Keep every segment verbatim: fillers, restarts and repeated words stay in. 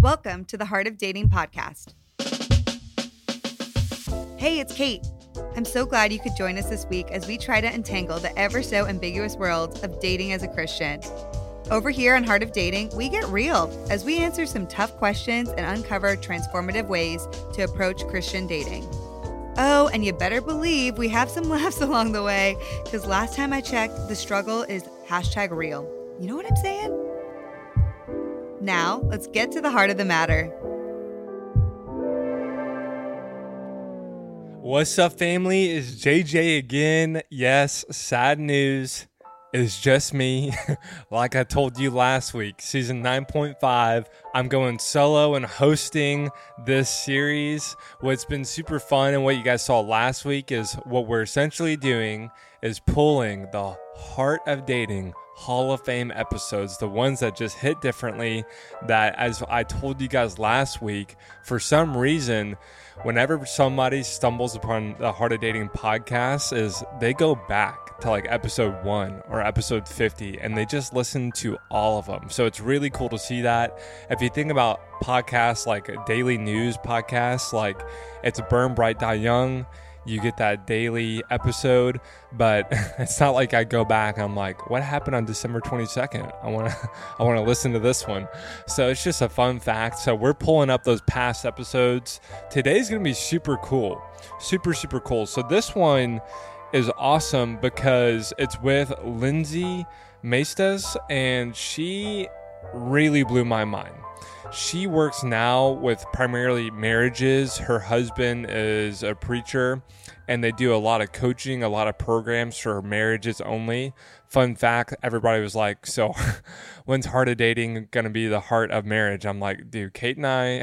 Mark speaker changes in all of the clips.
Speaker 1: Welcome to the Heart of Dating podcast. Hey, it's Kate. I'm so glad you could join us this week as we try to untangle the ever so ambiguous world of dating as a Christian. Over here on Heart of Dating, we get real as we answer some tough questions and uncover transformative ways to approach Christian dating. Oh, and you better believe we have some laughs along the way, because last time I checked, the struggle is hashtag real. You know what I'm saying? Now, let's get to the heart of the matter.
Speaker 2: What's up, family? It's J J again. Yes, sad news. It's just me. Like I told you last week, season nine point five, I'm going solo and hosting this series. What's been super fun and what you guys saw last week is what we're essentially doing is pulling the Heart of Dating Hall of Fame episodes, the ones that just hit differently, that, as I told you guys last week, for some reason, whenever somebody stumbles upon the Heart of Dating podcast, is they go back to like episode one or episode fifty and they just listen to all of them. So it's really cool to see that. If you think about podcasts like daily news podcasts, like it's Burn Bright Die Young, you get that daily episode, but it's not like I go back and I'm like, what happened on December twenty-second? I want to I want to listen to this one. So it's just a fun fact. So we're pulling up those past episodes. Today's going to be super cool. Super, super cool. So this one is awesome because it's with Lindsay Maestas, and she really blew my mind. She works now with primarily marriages. Her husband is a preacher, and they do a lot of coaching, a lot of programs for marriages only. Fun fact, everybody was like, so when's Heart of Dating going to be the heart of marriage? I'm like, dude, Kate and I,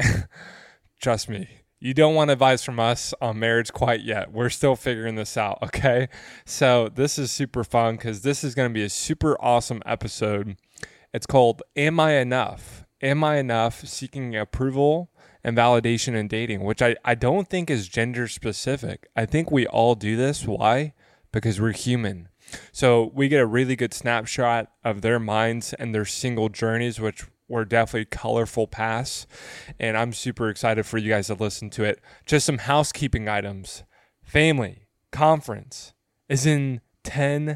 Speaker 2: trust me, you don't want advice from us on marriage quite yet. We're still figuring this out, okay? So this is super fun because this is going to be a super awesome episode. It's called Am I Enough? Am I enough? Seeking approval and validation in dating, which I, I don't think is gender specific. I think we all do this. Why? Because we're human. So we get a really good snapshot of their minds and their single journeys, which were definitely colorful paths. And I'm super excited for you guys to listen to it. Just some housekeeping items. Family conference is in ten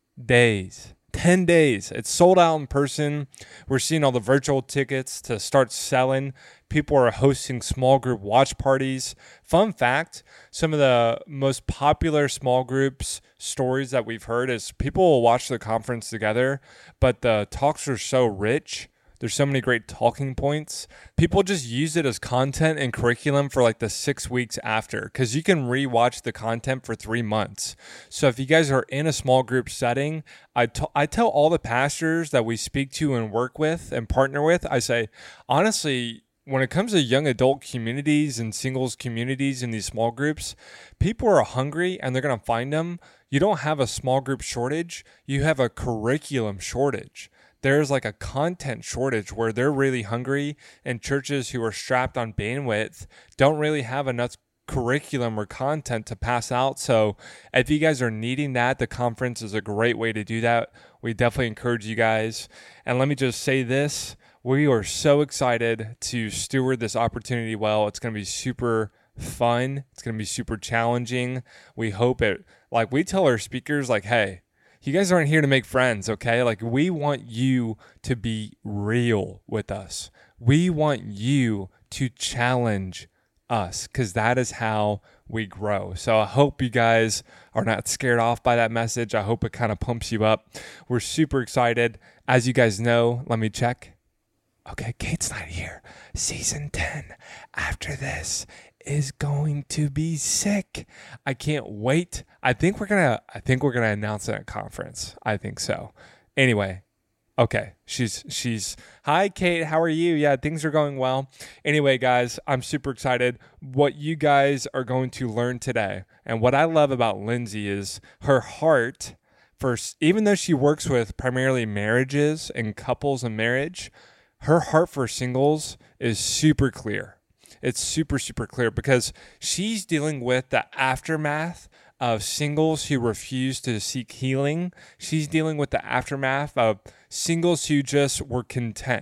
Speaker 2: days. ten days. It's sold out in person. We're seeing all the virtual tickets to start selling. People are hosting small group watch parties. Fun fact, some of the most popular small groups stories that we've heard is people will watch the conference together, but the talks are so rich. There's so many great talking points. People just use it as content and curriculum for like the six weeks after, because you can rewatch the content for three months. So if you guys are in a small group setting, I, t- I tell all the pastors that we speak to and work with and partner with, I say, honestly, when it comes to young adult communities and singles communities in these small groups, people are hungry and they're going to find them. You don't have a small group shortage. You have a curriculum shortage. There's like a content shortage where they're really hungry, and churches who are strapped on bandwidth don't really have enough curriculum or content to pass out. So if you guys are needing that, the conference is a great way to do that. We definitely encourage you guys. And let me just say this, we are so excited to steward this opportunity well. It's going to be super fun. It's going to be super challenging. We hope it, like we tell our speakers, like, hey, you guys aren't here to make friends, okay? Like, we want you to be real with us. We want you to challenge us, because that is how we grow. So I hope you guys are not scared off by that message. I hope it kind of pumps you up. We're super excited. As you guys know, let me check. Okay, Kate's not here. Season ten, after this, is going to be sick. I can't wait. I think we're gonna I think we're gonna announce it at conference. I think so. Anyway, okay. She's she's hi Kate, how are you? Yeah, things are going well. Anyway, guys, I'm super excited what you guys are going to learn today. And what I love about Lindsay is her heart for, even though she works with primarily marriages and couples and marriage, her heart for singles is super clear. It's super, super clear because she's dealing with the aftermath of singles who refuse to seek healing. She's dealing with the aftermath of singles who just were content,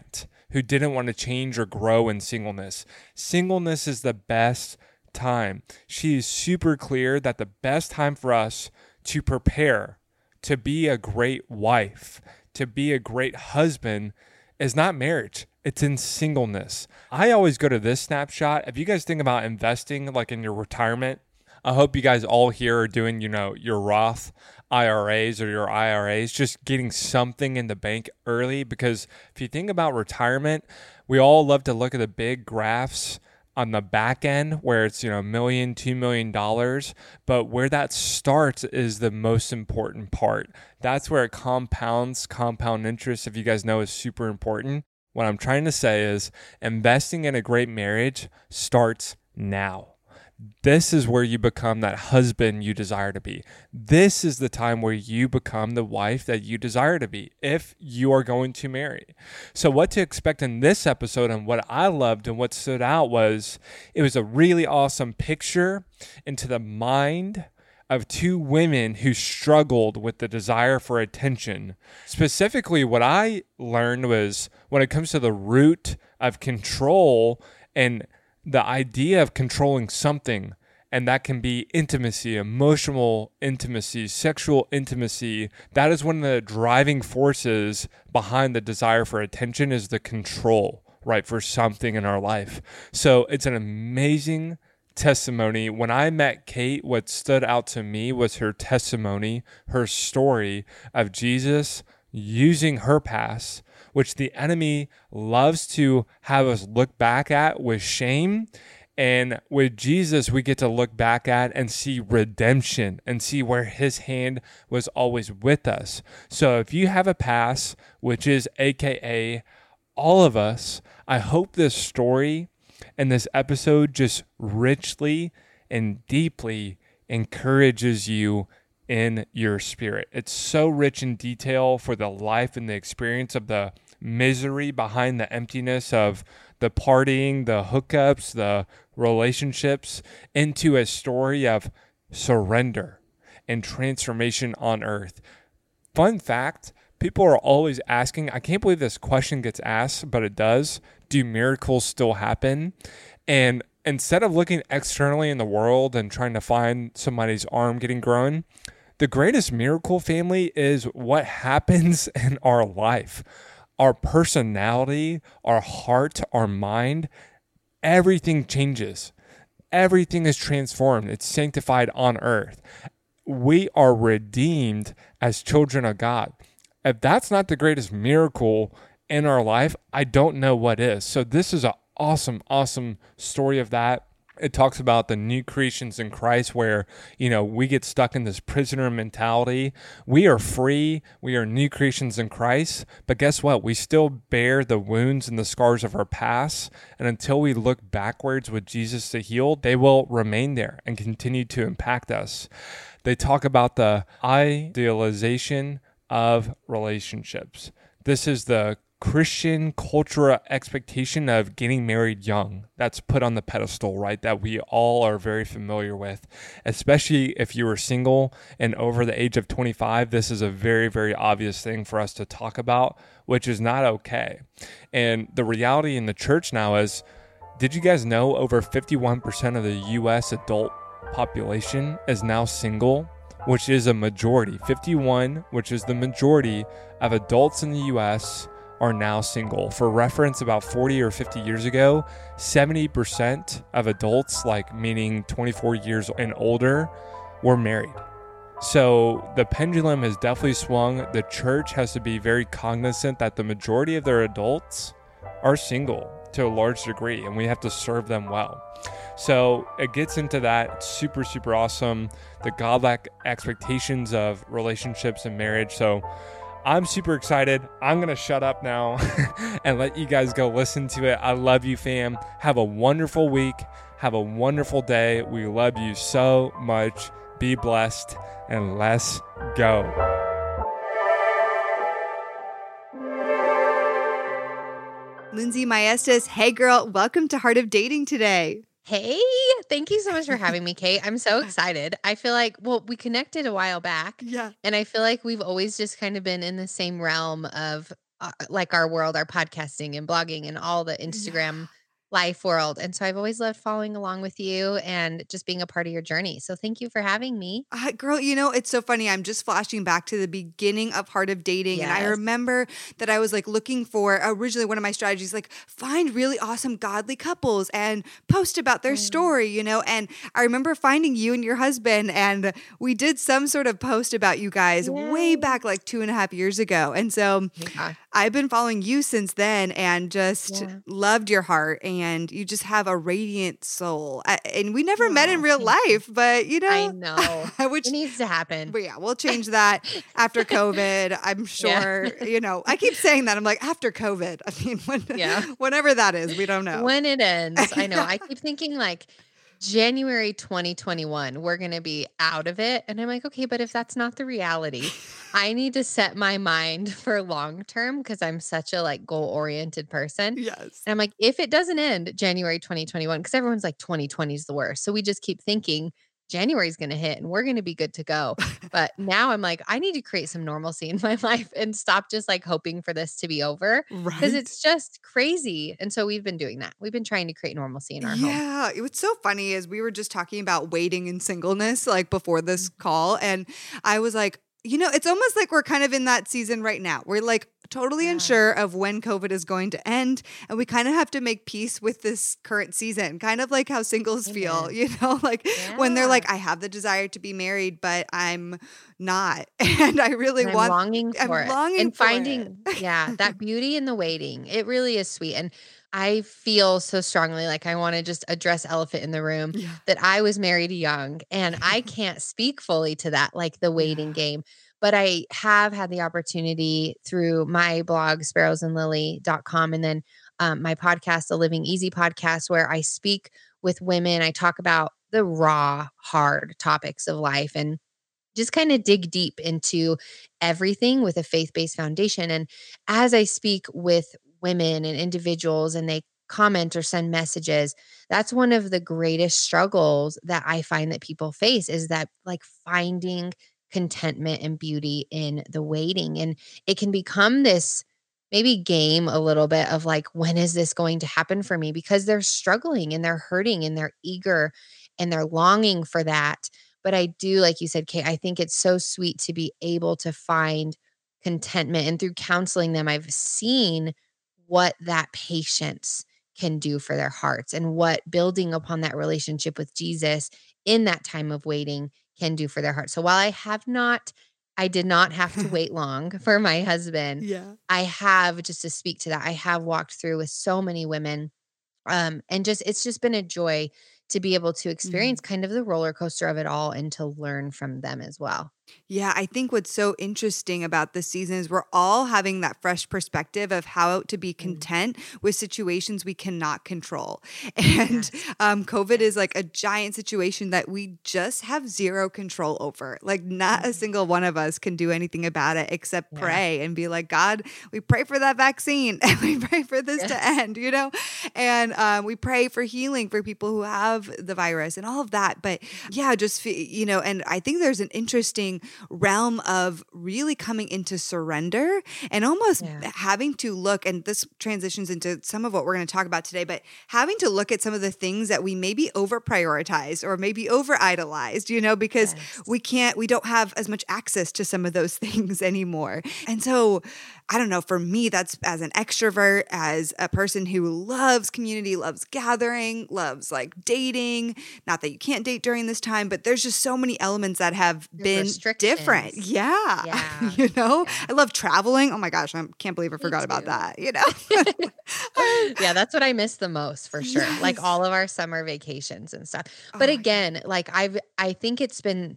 Speaker 2: who didn't want to change or grow in singleness. Singleness is the best time. She is super clear that the best time for us to prepare to be a great wife, to be a great husband, is not marriage. It's in singleness. I always go to this snapshot. If you guys think about investing like in your retirement, I hope you guys all here are doing, you know, your Roth I R As or your I R As, just getting something in the bank early. Because if you think about retirement, we all love to look at the big graphs on the back end where it's, you know, a million, two million dollars. But where that starts is the most important part. That's where it compounds. Compound interest, if you guys know, is super important. What I'm trying to say is investing in a great marriage starts now. This is where you become that husband you desire to be. This is the time where you become the wife that you desire to be if you are going to marry. So what to expect in this episode, and what I loved and what stood out was it was a really awesome picture into the mind of two women who struggled with the desire for attention. Specifically, what I learned was when it comes to the root of control and the idea of controlling something, and that can be intimacy, emotional intimacy, sexual intimacy. That is one of the driving forces behind the desire for attention, is the control, right, for something in our life. So it's an amazing testimony. When I met Kate, what stood out to me was her testimony, her story of Jesus using her past, which the enemy loves to have us look back at with shame. And with Jesus, we get to look back at and see redemption and see where his hand was always with us. So if you have a past, which is A K A all of us, I hope this story and this episode just richly and deeply encourages you in your spirit. It's so rich in detail for the life and the experience of the misery behind the emptiness of the partying, the hookups, the relationships, into a story of surrender and transformation on earth. Fun fact, people are always asking, I can't believe this question gets asked, but it does. Do miracles still happen? And instead of looking externally in the world and trying to find somebody's arm getting grown, the greatest miracle, family, is what happens in our life. Our personality, our heart, our mind, everything changes. Everything is transformed. It's sanctified on earth. We are redeemed as children of God. If that's not the greatest miracle in our life, I don't know what is. So this is an awesome, awesome story of that. It talks about the new creations in Christ where, you know, we get stuck in this prisoner mentality. We are free. We are new creations in Christ. But guess what? We still bear the wounds and the scars of our past. And until we look backwards with Jesus to heal, they will remain there and continue to impact us. They talk about the idealization of relationships. This is the Christian cultural expectation of getting married young. That's put on the pedestal, right? That we all are very familiar with, especially if you were single and over the age of twenty-five. This is a very, very obvious thing for us to talk about, which is not okay. And the reality in the church now is, did you guys know over fifty-one percent of the U S adult population is now single, which is a majority. fifty-one, which is the majority of adults in the U S, are now single. For reference, about forty or fifty years ago, seventy percent of adults, like meaning twenty-four years and older, were married. So the pendulum has definitely swung. The church has to be very cognizant that the majority of their adults are single to a large degree, and we have to serve them well. So it gets into that. It's super, super awesome. The godlike expectations of relationships and marriage. So I'm super excited. I'm going to shut up now and let you guys go listen to it. I love you, fam. Have a wonderful week. Have a wonderful day. We love you so much. Be blessed, and let's go.
Speaker 1: Lindsay Maestas, hey girl, welcome to Heart of Dating today.
Speaker 3: Hey, thank you so much for having me, Kate. I'm so excited. I feel like, well, we connected a while back.
Speaker 1: Yeah.
Speaker 3: And I feel like we've always just kind of been in the same realm of uh, like our world, our podcasting and blogging and all the
Speaker 1: Yeah.
Speaker 3: Instagram life world. And so I've always loved following along with you and just being a part of your journey. So thank you for having me.
Speaker 1: Uh, girl, you know, it's so funny. I'm just flashing back to the beginning of Heart of Dating. And I
Speaker 3: Yes.
Speaker 1: remember that I was like looking for originally one of my strategies, like find really awesome godly couples and post about their
Speaker 3: Mm.
Speaker 1: story, you know. And I remember finding you and your husband, and we did some sort of post about you guys way
Speaker 3: Yay.
Speaker 1: back like two and a half years ago. And so
Speaker 3: Yeah.
Speaker 1: I've been following you since then and just
Speaker 3: Yeah.
Speaker 1: loved your heart. And you just have a radiant soul. I, and we never met in
Speaker 3: Aw,
Speaker 1: real
Speaker 3: thank you.
Speaker 1: life, but you
Speaker 3: I
Speaker 1: know,
Speaker 3: know.
Speaker 1: which
Speaker 3: It needs to happen.
Speaker 1: but yeah, we'll change that after COVID. I'm
Speaker 3: Yeah.
Speaker 1: sure, you know, I keep saying that. I'm like, after COVID. I mean, when,
Speaker 3: Yeah.
Speaker 1: whenever that is, we don't know.
Speaker 3: When it ends, I know. I keep thinking like January twenty twenty-one, we're going to be out of it. And I'm like, okay, but if that's not the reality, I need to set my mind for long term because I'm such a like goal oriented person.
Speaker 1: Yes.
Speaker 3: And I'm like, if it doesn't end January twenty twenty-one, because everyone's like twenty twenty is the worst. So we just keep thinking January's going to hit and we're going to be good to go. But now I'm like, I need to create some normalcy in my life and stop just like hoping for this to be over because
Speaker 1: Right.
Speaker 3: it's just crazy. And so we've been doing that. We've been trying to create normalcy in our home.
Speaker 1: Yeah, it was so funny is we were just talking about waiting and singleness like before this call, and I was like, you know, it's almost like we're kind of in that season right now. We're like totally
Speaker 3: Yeah.
Speaker 1: unsure of when COVID is going to end, and we kind of have to make peace with this current season, kind of like how singles feel,
Speaker 3: Amen.
Speaker 1: you know, like when they're
Speaker 3: Yeah.
Speaker 1: like, I have the desire to be married, but I'm not, and I really
Speaker 3: And I'm
Speaker 1: want.
Speaker 3: longing
Speaker 1: I'm
Speaker 3: for it.
Speaker 1: longing
Speaker 3: And
Speaker 1: for
Speaker 3: finding,
Speaker 1: it.
Speaker 3: yeah, that beauty in the waiting. It really is sweet. And I feel so strongly like I want to just address elephant in the room
Speaker 1: Yeah.
Speaker 3: that I was married young and I can't speak fully to that, like the waiting
Speaker 1: Yeah.
Speaker 3: game. But I have had the opportunity through my blog, sparrows and lily dot com, and then um, my podcast, the Living Easy podcast, where I speak with women. I talk about the raw, hard topics of life and just kind of dig deep into everything with a faith-based foundation. And as I speak with women and individuals and they comment or send messages, that's one of the greatest struggles that I find that people face is that like finding contentment and beauty in the waiting. And it can become this maybe game a little bit of like, when is this going to happen for me? Because they're struggling and they're hurting and they're eager and they're longing for that. But I do, like you said, Kate, I think it's so sweet to be able to find contentment. And through counseling them, I've seen what that patience can do for their hearts and what building upon that relationship with Jesus in that time of waiting can do for their hearts. So while I have not, I did not have to wait long for my husband.
Speaker 1: Yeah.
Speaker 3: I have, just to speak to that, I have walked through with so many women. Um, and just, it's just been a joy to be able to experience kind of the roller coaster of it all and to learn from them as well.
Speaker 1: Yeah, I think what's so interesting about this season is we're all having that fresh perspective of how to be content with situations we cannot control. And
Speaker 3: Yes.
Speaker 1: um, COVID is like a giant situation that we just have zero control over. Like, not a single one of us can do anything about it except
Speaker 3: Yeah.
Speaker 1: pray and be like, God, we pray for that vaccine and we pray for this to
Speaker 3: Yes.
Speaker 1: end, you know? And um, we pray for healing for people who have the virus and all of that. But yeah, just, fe- you know, and I think there's an interesting realm of really coming into surrender and almost
Speaker 3: Yeah.
Speaker 1: having to look, and this transitions into some of what we're going to talk about today, but having to look at some of the things that we maybe over prioritized or maybe over idolized, you know, because
Speaker 3: Yes.
Speaker 1: we can't, we don't have as much access to some of those things anymore. And so I don't know, for me, that's as an extrovert, as a person who loves community, loves gathering, loves like dating. Not that you can't date during this time, but there's just so many elements that have
Speaker 3: There's
Speaker 1: been different.
Speaker 3: restrictions.
Speaker 1: Yeah.
Speaker 3: Yeah.
Speaker 1: You know,
Speaker 3: Yeah.
Speaker 1: I love traveling. Oh my gosh, I can't believe I forgot about
Speaker 3: too.
Speaker 1: that, you know?
Speaker 3: Yeah, that's what I miss the most for sure. Like
Speaker 1: Yes.
Speaker 3: all of our summer vacations and stuff. But
Speaker 1: Oh,
Speaker 3: again, like I've I think it's been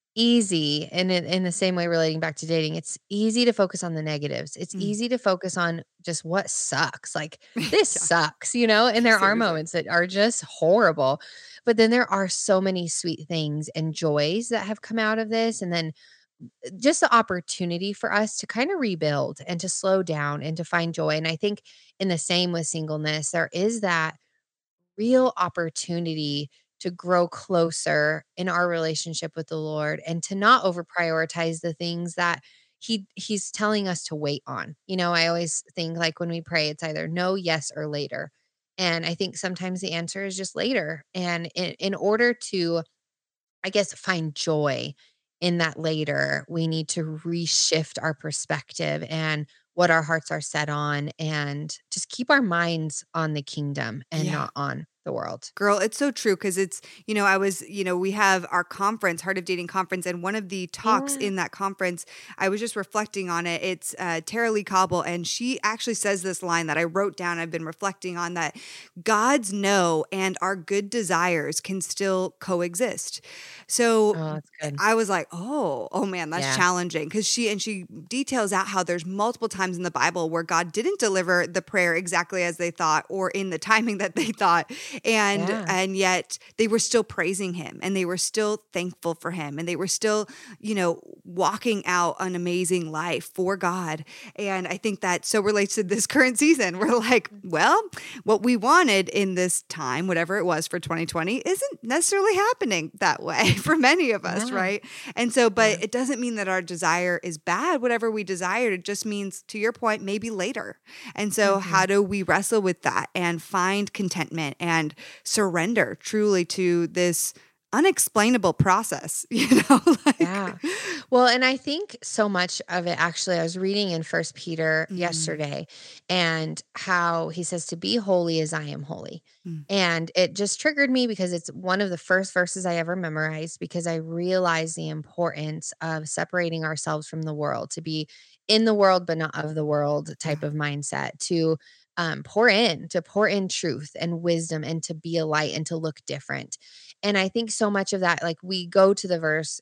Speaker 3: easy and in, in the same way relating back to dating, it's easy to focus on the negatives. It's
Speaker 1: Mm.
Speaker 3: easy to focus on just what sucks. Like this
Speaker 1: Yeah.
Speaker 3: sucks, you know? And there are
Speaker 1: Seriously.
Speaker 3: moments that are just horrible. But then there are so many sweet things and joys that have come out of this. And then just the opportunity for us to kind of rebuild and to slow down and to find joy. And I think in the same with singleness, there is that real opportunity to grow closer in our relationship with the Lord and to not over prioritize the things that he he's telling us to wait on. You know, I always think like when we pray, it's either no, yes, or later. And I think sometimes the answer is just later. And in, in order to, I guess, find joy in that later, we need to reshift our perspective and what our hearts are set on and just keep our minds on the kingdom and
Speaker 1: Yeah.
Speaker 3: not on the world.
Speaker 1: Girl, it's so true because it's, you know, I was, you know, we have our conference, Heart of Dating conference, and one of the talks
Speaker 3: Yeah.
Speaker 1: in that conference, I was just reflecting on it. It's uh, Tara Lee Cobble, and she actually says this line that I wrote down. I've been reflecting on that. God's no and our good desires can still coexist. So
Speaker 3: Oh, that's good.
Speaker 1: I was like, oh, oh man, that's
Speaker 3: Yeah.
Speaker 1: challenging. Because she and she details out how there's multiple times in the Bible where God didn't deliver the prayer exactly as they thought or in the timing that they thought. And
Speaker 3: Yeah.
Speaker 1: and yet they were still praising him and they were still thankful for him and they were still, you know, walking out an amazing life for God. And I think that so relates to this current season. We're like, well, what we wanted in this time, whatever it was for twenty twenty, isn't necessarily happening that way for many of us,
Speaker 3: Yeah.
Speaker 1: right? And so, but
Speaker 3: Yeah.
Speaker 1: it doesn't mean that our desire is bad, whatever we desired. It just means, to your point, maybe later. And so,
Speaker 3: Mhm.
Speaker 1: how do we wrestle with that and find contentment and surrender truly to this unexplainable process, you know? like,
Speaker 3: Yeah. Well, and I think so much of it actually, I was reading in First Peter
Speaker 1: Mm.
Speaker 3: yesterday and how he says to be holy as I am holy.
Speaker 1: Mm.
Speaker 3: And it just triggered me because it's one of the first verses I ever memorized because I realized the importance of separating ourselves from the world, to be in the world, but not of the world type of mindset, to um, pour in, to pour in truth and wisdom and to be a light and to look different. And I think so much of that, like we go to the verse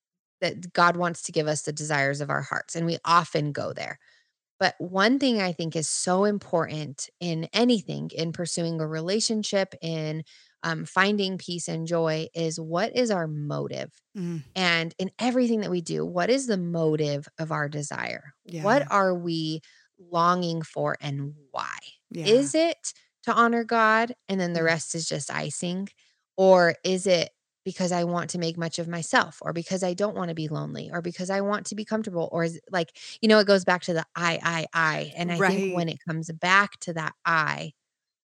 Speaker 3: that God wants to give us the desires of our hearts, and we often go there. But one thing I think is so important in anything, in pursuing a relationship, in um, finding peace and joy, is what is our motive?
Speaker 1: Mm.
Speaker 3: And in everything that we do, what is the motive of our desire?
Speaker 1: Yeah.
Speaker 3: What are we longing for and why?
Speaker 1: Yeah.
Speaker 3: Is it to honor God and then the
Speaker 1: Mm.
Speaker 3: rest is just icing? Or is it because I want to make much of myself, or because I don't want to be lonely, or because I want to be comfortable? Or is it like, you know, it goes back to the I, I, I. And I think
Speaker 1: Right.
Speaker 3: when it comes back to that I,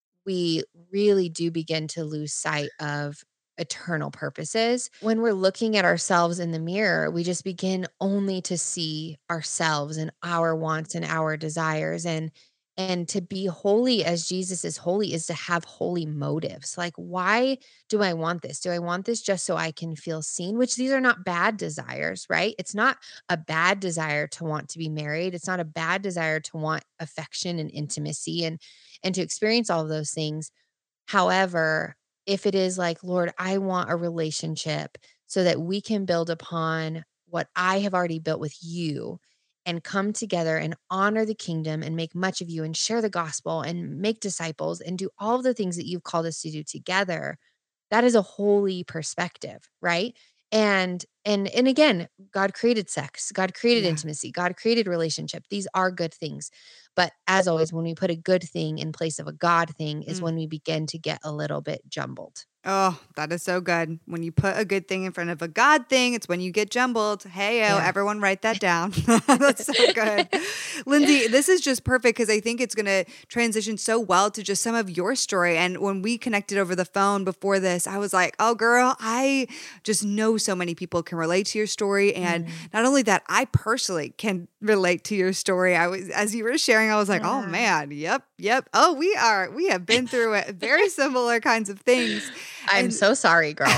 Speaker 3: we really do begin to lose sight of eternal purposes. When we're looking at ourselves in the mirror, we just begin only to see ourselves and our wants and our desires. And and to be holy as Jesus is holy is to have holy motives. Like, why do I want this? Do I want this just so I can feel seen? Which these are not bad desires, right? It's not a bad desire to want to be married. It's not a bad desire to want affection and intimacy and and to experience all of those things. However, if it is like, Lord, I want a relationship so that we can build upon what I have already built with you and come together and honor the kingdom and make much of you and share the gospel and make disciples and do all of the things that you've called us to do together, that is a holy perspective, right? And and and again, God created sex, God created
Speaker 1: Yeah.
Speaker 3: intimacy, God created relationship. These are good things. But as always, when we put a good thing in place of a God thing is
Speaker 1: Mm.
Speaker 3: when we begin to get a little bit jumbled.
Speaker 1: Oh, that is so good. When you put a good thing in front of a God thing, it's when you get jumbled. Hey, oh,
Speaker 3: Yeah.
Speaker 1: everyone write that down. That's so good. Lindsay, this is just perfect because I think it's going to transition so well to just some of your story. And when we connected over the phone before this, I was like, oh, girl, I just know so many people can relate to your story. And
Speaker 3: Mm.
Speaker 1: not only that, I personally can relate to your story. I was, as you were sharing, I was like, oh
Speaker 3: Yeah.
Speaker 1: man, yep, yep. Oh, we are, we have been through it. Very similar kinds of things.
Speaker 3: I'm
Speaker 1: And-
Speaker 3: so sorry, girl,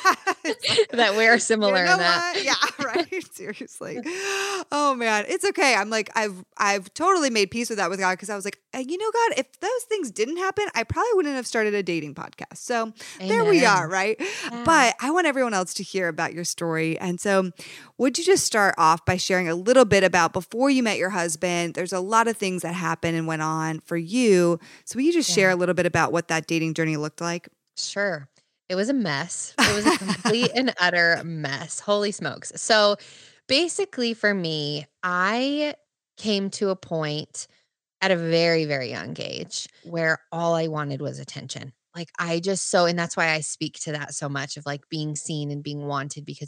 Speaker 3: that we are similar
Speaker 1: You know
Speaker 3: in that.
Speaker 1: what? Yeah, right. Seriously. Oh man, it's okay. I'm like, I've I've totally made peace with that with God because I was like, "Uh, you know, God, if those things didn't happen, I probably wouldn't have started a dating podcast. So there we
Speaker 3: Amen.
Speaker 1: are, right?
Speaker 3: Yeah.
Speaker 1: But I want everyone else to hear about your story. And so, would you just start off by sharing a little bit about before you met your husband? There's a lot of things that happened and went on for you. So will you just share
Speaker 3: Yeah.
Speaker 1: a little bit about what that dating journey looked like?
Speaker 3: Sure. It was a mess. It was a complete and utter mess. Holy smokes. So basically, for me, I came to a point at a very, very young age where all I wanted was attention. Like, I just so, and that's why I speak to that so much of like being seen and being wanted, because it's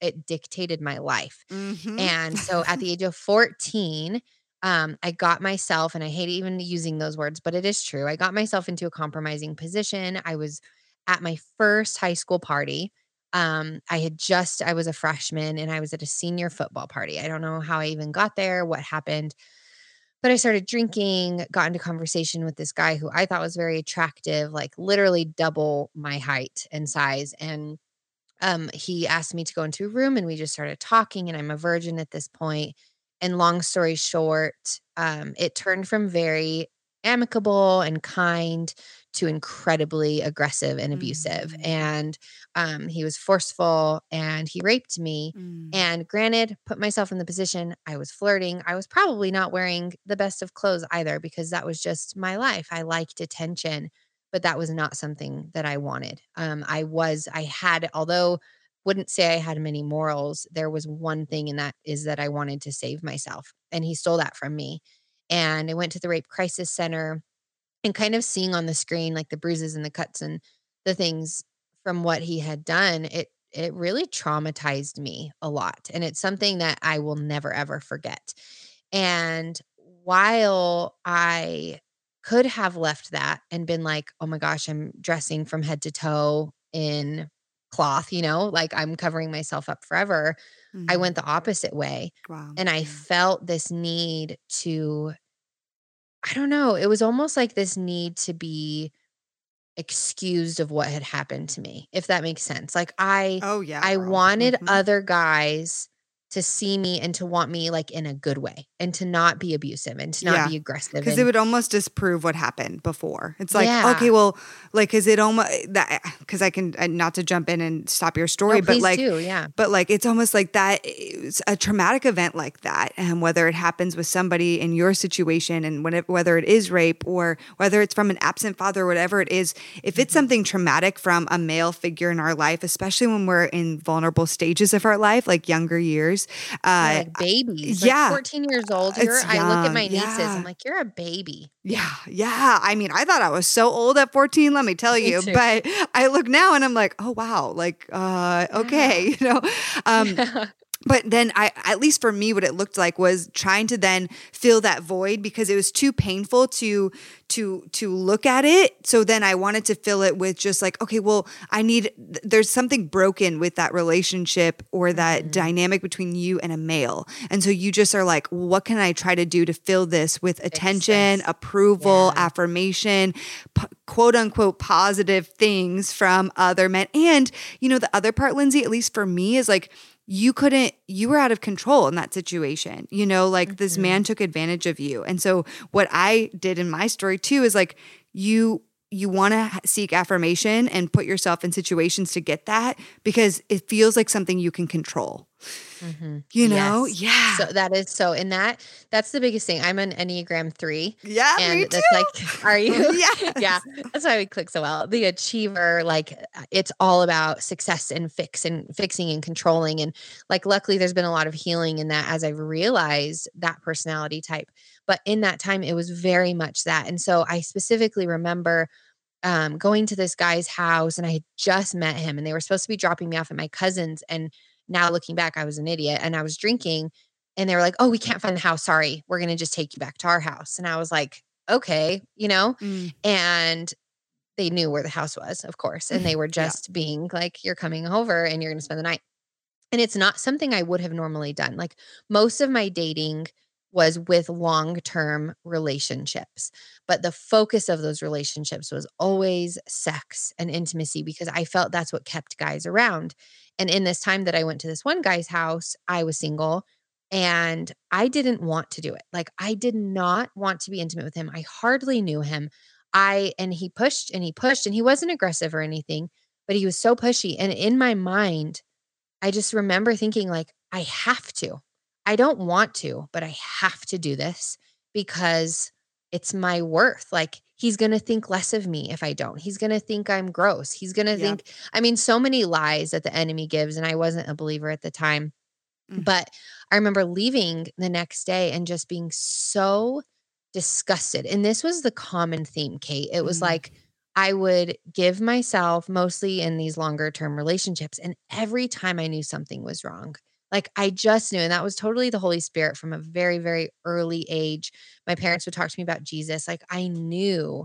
Speaker 3: it dictated my life.
Speaker 1: Mhm.
Speaker 3: And so at the age of fourteen, um, I got myself, and I hate even using those words, but it is true. I got myself into a compromising position. I was at my first high school party. Um, I had just, I was a freshman and I was at a senior football party. I don't know how I even got there, what happened, but I started drinking, got into conversation with this guy who I thought was very attractive, like literally double my height and size. And um, he asked me to go into a room and we just started talking, and I'm a virgin at this point. And long story short, um, it turned from very amicable and kind to incredibly aggressive and abusive.
Speaker 1: Mhm.
Speaker 3: And um, he was forceful and he raped me.
Speaker 1: Mm.
Speaker 3: And granted, put myself in the position, I was flirting. I was probably not wearing the best of clothes either, because that was just my life. I liked attention, but that was not something that I wanted. Um, I was, I had, although wouldn't say I had many morals, there was one thing, and that is that I wanted to save myself. And he stole that from me. And I went to the Rape Crisis Center, and kind of seeing on the screen like the bruises and the cuts and the things from what he had done, it it really traumatized me a lot. And it's something that I will never ever forget. And while I could have left that and been like, oh my gosh, I'm dressing from head to toe in cloth, you know, like I'm covering myself up forever, I
Speaker 1: Mhm.
Speaker 3: went the opposite way.
Speaker 1: Wow.
Speaker 3: And I
Speaker 1: Yeah.
Speaker 3: felt this need to, I don't know, it was almost like this need to be excused of what had happened to me, if that makes sense. Like I
Speaker 1: Oh, yeah,
Speaker 3: I
Speaker 1: girl.
Speaker 3: wanted
Speaker 1: Mhm.
Speaker 3: other guys to see me and to want me like in a good way, and to not be abusive and to not
Speaker 1: Yeah.
Speaker 3: be aggressive.
Speaker 1: Because it
Speaker 3: And
Speaker 1: would almost disprove what happened before. It's like,
Speaker 3: yeah.
Speaker 1: okay, well, like, is it almost that? Because I can uh, not to jump in and stop your story,
Speaker 3: No,
Speaker 1: but
Speaker 3: please
Speaker 1: like,
Speaker 3: do. Yeah.
Speaker 1: but like, it's almost like that. It's a traumatic event like that, and whether it happens with somebody in your situation, and when it, whether it is rape or whether it's from an absent father, or whatever it is, if it's
Speaker 3: Mhm.
Speaker 1: something traumatic from a male figure in our life, especially when we're in vulnerable stages of our life, like younger years,
Speaker 3: Yeah,
Speaker 1: uh,
Speaker 3: like babies,
Speaker 1: yeah.
Speaker 3: like fourteen years old. You're,
Speaker 1: It's
Speaker 3: I look at
Speaker 1: young.
Speaker 3: my nieces,
Speaker 1: Yeah.
Speaker 3: I'm like, you're a baby.
Speaker 1: Yeah, yeah. I mean, I thought I was so old at fourteen, let me tell
Speaker 3: Me
Speaker 1: you.
Speaker 3: too.
Speaker 1: But I look now and I'm like, oh wow, like uh okay, you know. Um
Speaker 3: Yeah.
Speaker 1: but then I, at least for me, what it looked like was trying to then fill that void, because it was too painful to to to look at it. So then I wanted to fill it with just like, okay, well, I need, there's something broken with that relationship or that
Speaker 3: Mhm.
Speaker 1: dynamic between you and a male. And so you just are like, well, what can I try to do to fill this with
Speaker 3: Fix
Speaker 1: attention,
Speaker 3: this.
Speaker 1: approval,
Speaker 3: Yeah.
Speaker 1: affirmation, p- quote unquote positive things from other men. And, you know, the other part, Lindsay, at least for me, is like, you couldn't, you were out of control in that situation. You know, like this
Speaker 3: Mhm.
Speaker 1: man took advantage of you. And so what I did in my story too is like, you, you want to seek affirmation and put yourself in situations to get that, because it feels like something you can control.
Speaker 3: Mhm.
Speaker 1: You know?
Speaker 3: Yes.
Speaker 1: Yeah.
Speaker 3: So that is so, and that that's the biggest thing. I'm an Enneagram three,
Speaker 1: Yeah,
Speaker 3: and
Speaker 1: me
Speaker 3: that's like,
Speaker 1: too.
Speaker 3: are you?
Speaker 1: Yes.
Speaker 3: Yeah, that's why we click so well. The achiever, like uh, it's all about success and fix and fixing and controlling. And like, luckily, there's been a lot of healing in that as I've realized that personality type. But in that time, it was very much that. And so I specifically remember um, going to this guy's house, and I had just met him, and they were supposed to be dropping me off at my cousin's. And now looking back, I was an idiot, and I was drinking, and they were like, "Oh, we can't find the house. Sorry. We're going to just take you back to our house." And I was like, "Okay," you know,
Speaker 1: Mm.
Speaker 3: and they knew where the house was, of course. And they were
Speaker 1: Yeah.
Speaker 3: just being like, "You're coming over and you're going to spend the night." And it's not something I would have normally done. Like most of my dating was with long-term relationships, but the focus of those relationships was always sex and intimacy, because I felt that's what kept guys around. And in this time that I went to this one guy's house, I was single and I didn't want to do it. Like I did not want to be intimate with him. I hardly knew him. I and he pushed and he pushed and he wasn't aggressive or anything, but he was so pushy. And in my mind, I just remember thinking like, I have to. I don't want to, but I have to do this because it's my worth. Like he's going to think less of me if I don't. He's going to think I'm gross. He's going to
Speaker 1: Yeah.
Speaker 3: think, I mean, so many lies that the enemy gives. And I wasn't a believer at the time.
Speaker 1: Mm.
Speaker 3: But I remember leaving the next day and just being so disgusted. And this was the common theme, Kate. It was
Speaker 1: Mm.
Speaker 3: like, I would give myself mostly in these longer term relationships. And every time I knew something was wrong, like I just knew, and that was totally the Holy Spirit from a very, very early age. My parents would talk to me about Jesus. Like I knew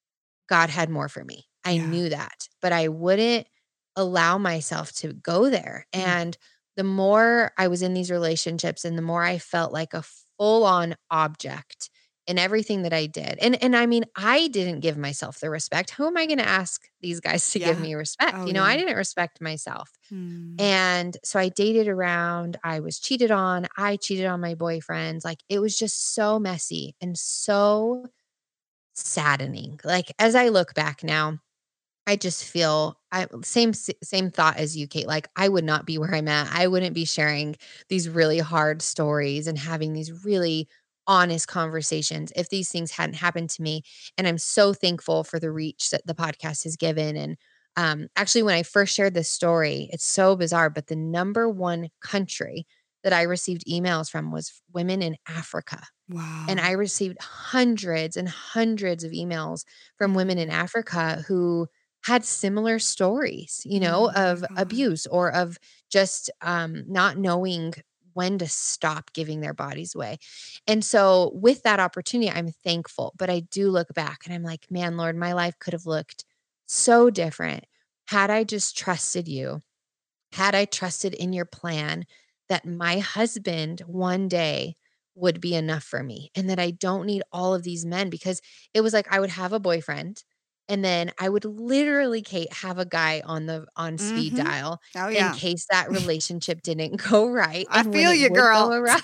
Speaker 3: God had more for me. I
Speaker 1: Yeah.
Speaker 3: knew that, but I wouldn't allow myself to go there.
Speaker 1: Mm.
Speaker 3: And the more I was in these relationships and the more I felt like a full on object in everything that I did. And and I mean, I didn't give myself the respect. Who am I going to ask these guys to give
Speaker 1: Yeah.
Speaker 3: me respect?
Speaker 1: Oh,
Speaker 3: You know, I
Speaker 1: yeah.
Speaker 3: didn't respect myself.
Speaker 1: Mm.
Speaker 3: And so I dated around, I was cheated on, I cheated on my boyfriends. Like it was just so messy and so saddening. Like as I look back now, I just feel I same same thought as you, Kate. Like I would not be where I'm at. I wouldn't be sharing these really hard stories and having these really honest conversations if these things hadn't happened to me. And I'm so thankful for the reach that the podcast has given. And um, actually, when I first shared this story, it's so bizarre, but the number one country that I received emails from was women in Africa.
Speaker 1: Wow.
Speaker 3: And I received hundreds and hundreds of emails from women in
Speaker 1: Mm.
Speaker 3: Africa who had similar stories, you know,
Speaker 1: Oh my
Speaker 3: of
Speaker 1: God.
Speaker 3: abuse or of just um, not knowing when to stop giving their bodies away. And so, with that opportunity, I'm thankful. But I do look back and I'm like, man, Lord, my life could have looked so different had I just trusted you, had I trusted in your plan that my husband one day would be enough for me and that I don't need all of these men, because it was like I would have a boyfriend and then I would literally, Kate, have a guy on the on speed
Speaker 1: Mhm.
Speaker 3: dial
Speaker 1: Oh,
Speaker 3: in
Speaker 1: yeah.
Speaker 3: case that relationship didn't go right.
Speaker 1: I
Speaker 3: And when
Speaker 1: feel
Speaker 3: it
Speaker 1: you,
Speaker 3: would go
Speaker 1: girl.
Speaker 3: awry,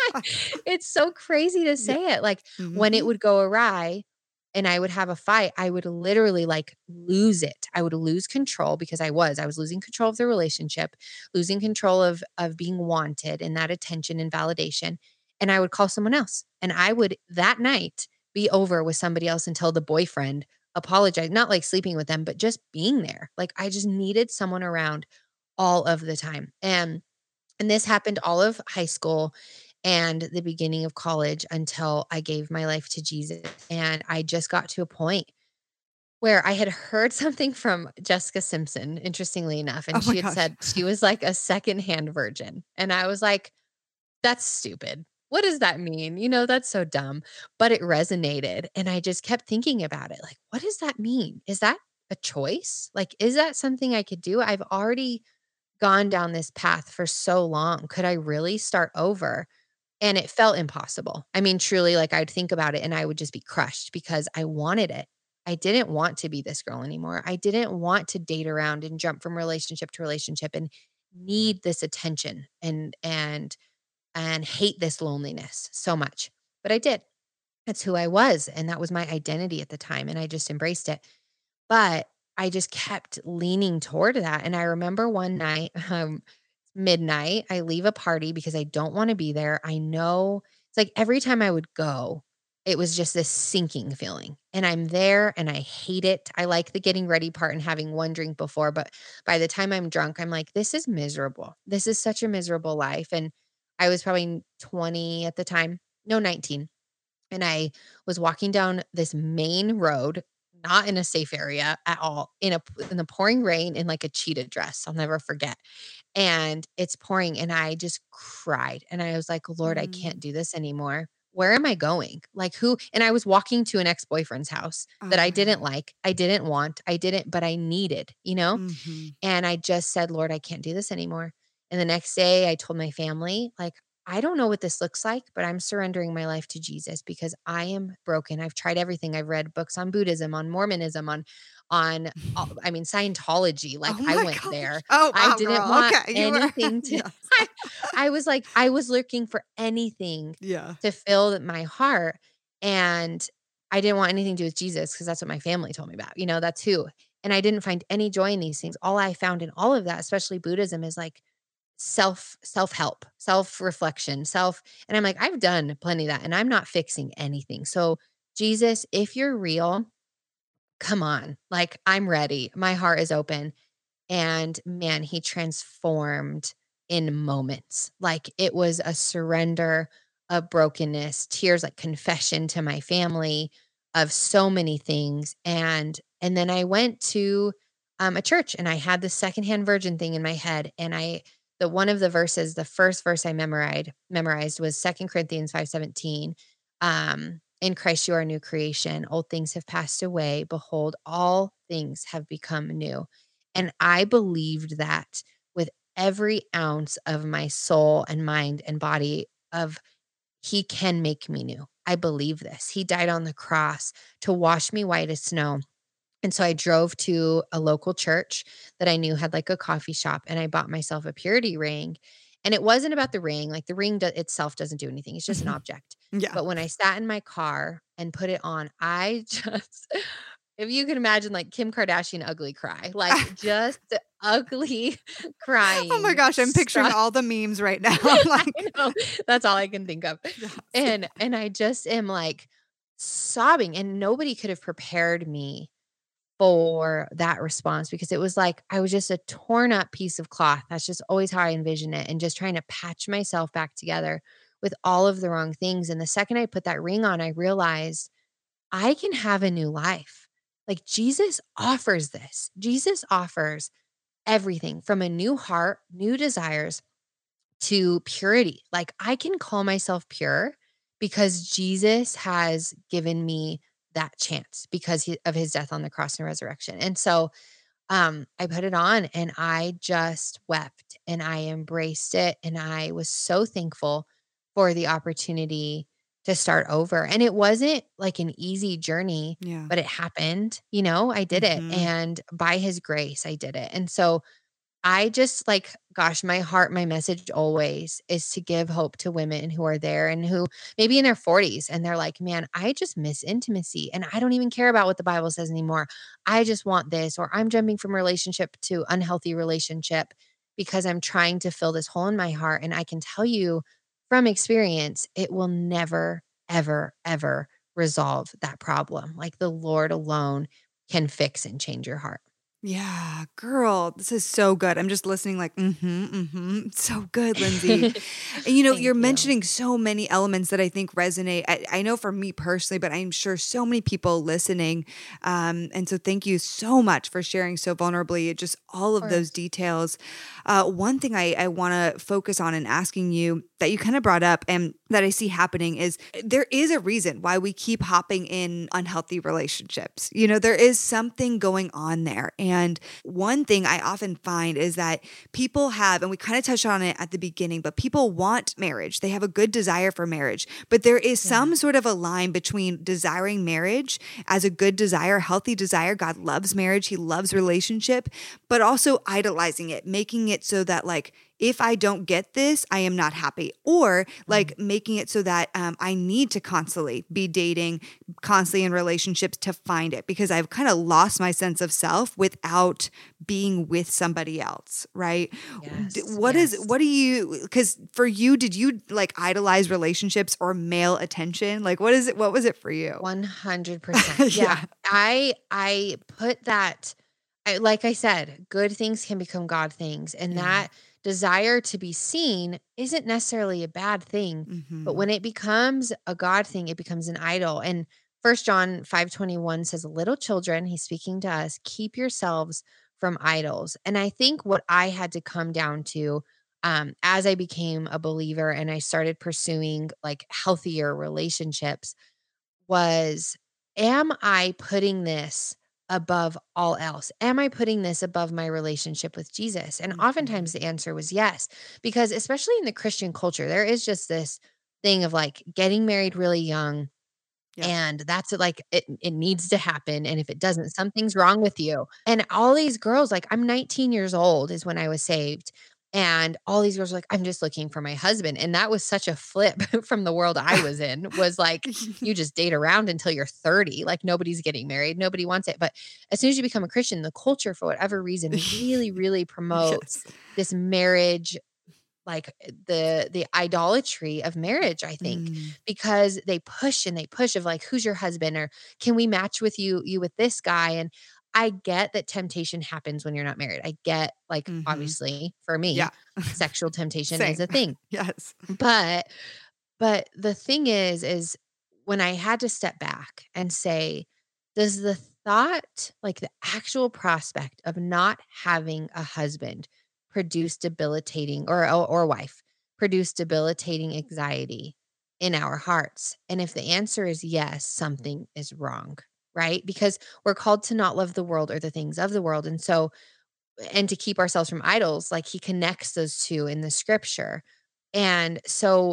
Speaker 3: it's so crazy to
Speaker 1: Yeah.
Speaker 3: say it. Like when it
Speaker 1: Mhm.
Speaker 3: would go awry and I would have a fight, I would literally like lose it. I would lose control because I was, I was losing control of the relationship, losing control of, of being wanted and that attention and validation. And I would call someone else and I would that night be over with somebody else until the boyfriend apologized, not like sleeping with them, but just being there. Like I just needed someone around all of the time. And and this happened all of high school and the beginning of college until I gave my life to Jesus. And I just got to a point where I had heard something from Jessica Simpson, interestingly enough.
Speaker 1: Oh
Speaker 3: And
Speaker 1: my
Speaker 3: she had
Speaker 1: gosh.
Speaker 3: said she was like a secondhand virgin. And I was like, that's stupid. What does that mean? You know, that's so dumb. But it resonated. And I just kept thinking about it. Like, what does that mean? Is that a choice? Like, is that something I could do? I've already gone down this path for so long. Could I really start over? And it felt impossible. I mean, truly, like I'd think about it and I would just be crushed because I wanted it. I didn't want to be this girl anymore. I didn't want to date around and jump from relationship to relationship and need this attention and and and hate this loneliness so much. But I did. That's who I was and that was my identity at the time and I just embraced it. But I just kept leaning toward that. And I remember one night, um, midnight, I leave a party because I don't want to be there. I know it's like every time I would go, it was just this sinking feeling. And I'm there and I hate it. I like the getting ready part and having one drink before, but by the time I'm drunk, I'm like, this is miserable. This is such a miserable life. And I was probably twenty at the time, no, nineteen. And I was walking down this main road, not in a safe area at all, in a in the pouring rain in like a cheetah dress. I'll never forget. And it's pouring and I just cried. And I was like, "Lord, I can't
Speaker 1: Mm.
Speaker 3: do this anymore. Where am I going? Like who?" And I was walking to an ex-boyfriend's house that I
Speaker 1: Oh,
Speaker 3: didn't
Speaker 1: yeah.
Speaker 3: like. I didn't want. I didn't, but I needed, you know?
Speaker 1: Mhm.
Speaker 3: And I just said, "Lord, I can't do this anymore." And the next day I told my family, like, I don't know what this looks like, but I'm surrendering my life to Jesus because I am broken. I've tried everything. I've read books on Buddhism, on Mormonism, on on uh, I mean Scientology. Like
Speaker 1: Oh
Speaker 3: I
Speaker 1: my
Speaker 3: went
Speaker 1: gosh.
Speaker 3: there.
Speaker 1: Oh,
Speaker 3: I
Speaker 1: wow,
Speaker 3: didn't
Speaker 1: girl.
Speaker 3: want
Speaker 1: Okay. You were
Speaker 3: anything to
Speaker 1: yes.
Speaker 3: I, I was like I was looking for anything
Speaker 1: Yeah.
Speaker 3: to fill my heart and I didn't want anything to do with Jesus because that's what my family told me about. You know, that's who. And I didn't find any joy in these things. All I found in all of that, especially Buddhism, is like self self-help, self-reflection, self and I'm like, I've done plenty of that and I'm not fixing anything. So, Jesus, if you're real, come on. Like I'm ready. My heart is open. And man, he transformed in moments. Like it was a surrender, a brokenness, tears, like confession to my family. of so many things. And, and then I went to um, a church and I had the secondhand virgin thing in my head. And I, the one of the verses, the first verse I memorized, memorized was Second Corinthians five seventeen. Um, in Christ, you are a new creation. Old things have passed away. Behold, all things have become new. And I believed that with every ounce of my soul and mind and body of he can make me new. I believe this. He died on the cross to wash me white as snow. And so I drove to a local church that I knew had like a coffee shop and I bought myself a purity ring. And it wasn't about the ring. Like the ring do- itself doesn't do anything. It's just an object.
Speaker 1: Yeah.
Speaker 3: But when I sat in my car and put it on, I just, if you can imagine like Kim Kardashian ugly cry, like just ugly crying.
Speaker 1: Oh my gosh, I'm picturing
Speaker 3: stuff.
Speaker 1: all the memes right now. Like,
Speaker 3: I know. That's all I can think of.
Speaker 1: yes.
Speaker 3: And and I just am like sobbing and nobody could have prepared me for that response because it was like I was just a torn up piece of cloth. That's just always how I envision it and just trying to patch myself back together with all of the wrong things. And the second I put that ring on, I realized I can have a new life. Like Jesus offers this. Jesus offers everything from a new heart, new desires to purity. Like I can call myself pure because Jesus has given me that chance because he, of his death on the cross and resurrection. And so um, I put it on and I just wept and I embraced it. And I was so thankful for the opportunity to start over. And it wasn't like an easy journey,
Speaker 1: Yeah.
Speaker 3: but it happened, you know, I did
Speaker 1: Mhm.
Speaker 3: it. And by his grace, I did it. And so I just like, gosh, my heart, my message always is to give hope to women who are there and who maybe in their forties and they're like, man, I just miss intimacy and I don't even care about what the Bible says anymore. I just want this, or I'm jumping from relationship to unhealthy relationship because I'm trying to fill this hole in my heart. And I can tell you from experience, it will never, ever, ever resolve that problem. Like the Lord alone can fix and change your heart.
Speaker 1: Yeah, girl, this is so good. I'm just listening like, mm-hmm, mm-hmm. So good, Lindsay. And you know,
Speaker 3: Thank
Speaker 1: you're
Speaker 3: you.
Speaker 1: mentioning so many elements that I think resonate. I, I know for me personally, but I'm sure so many people listening. Um, and so thank you so much for sharing so vulnerably, just all of
Speaker 3: Of
Speaker 1: those
Speaker 3: course.
Speaker 1: details. Uh, one thing I, I want to focus on and asking you that you kind of brought up and that I see happening is there is a reason why we keep hopping in unhealthy relationships. You know, there is something going on there. And one thing I often find is that people have, and we kind of touched on it at the beginning, but people want marriage. They have a good desire for marriage, but there is
Speaker 3: Yeah.
Speaker 1: some sort of a line between desiring marriage as a good desire, healthy desire. God loves marriage. He loves relationship, but also idolizing it, making it so that like, if I don't get this, I am not happy. Or like mm-hmm. making it so that um, I need to constantly be dating, constantly in relationships to find it because I've kind of lost my sense of self without being with somebody else, right?
Speaker 3: Yes,
Speaker 1: D- What
Speaker 3: yes.
Speaker 1: is, what do you, because for you, did you like idolize relationships or male attention? Like what is it, what was it for you?
Speaker 3: one hundred percent. Yeah.
Speaker 1: Yeah.
Speaker 3: I, I put that, I, like I said, good things can become God things. And
Speaker 1: Yeah.
Speaker 3: that desire to be seen isn't necessarily a bad thing,
Speaker 1: Mhm.
Speaker 3: but when it becomes a God thing, it becomes an idol. And First John five twenty-one says, little children, he's speaking to us, keep yourselves from idols. And I think what I had to come down to um, as I became a believer and I started pursuing like healthier relationships was, am I putting this above all else? Am I putting this above my relationship with Jesus? And
Speaker 1: Mhm.
Speaker 3: oftentimes the answer was yes, because especially in the Christian culture, there is just this thing of like getting married really young.
Speaker 1: Yeah.
Speaker 3: And that's it, like it, it needs to happen. And if it doesn't, something's wrong with you. And all these girls, like I'm nineteen years old is when I was saved. And all these girls were like, I'm just looking for my husband. And that was such a flip from the world I was in, was like, you just date around until you're thirty. Like nobody's getting married. Nobody wants it. But as soon as you become a Christian, the culture, for whatever reason, really, really promotes
Speaker 1: Yes.
Speaker 3: this marriage, like the the idolatry of marriage, I think,
Speaker 1: Mm.
Speaker 3: because they push and they push of like, who's your husband? Or can we match with you, you with this guy? And I get that temptation happens when you're not married. I get like,
Speaker 1: Mhm.
Speaker 3: obviously for me,
Speaker 1: Yeah.
Speaker 3: sexual temptation
Speaker 1: Same.
Speaker 3: is a thing.
Speaker 1: Yes.
Speaker 3: But, but the thing is, is when I had to step back and say, does the thought, like the actual prospect of not having a husband produce debilitating or, or, or wife produce debilitating anxiety in our hearts? And if the answer is yes, something is wrong, right? Because we're called to not love the world or the things of the world. And so, and to keep ourselves from idols, like he connects those two in the scripture. And so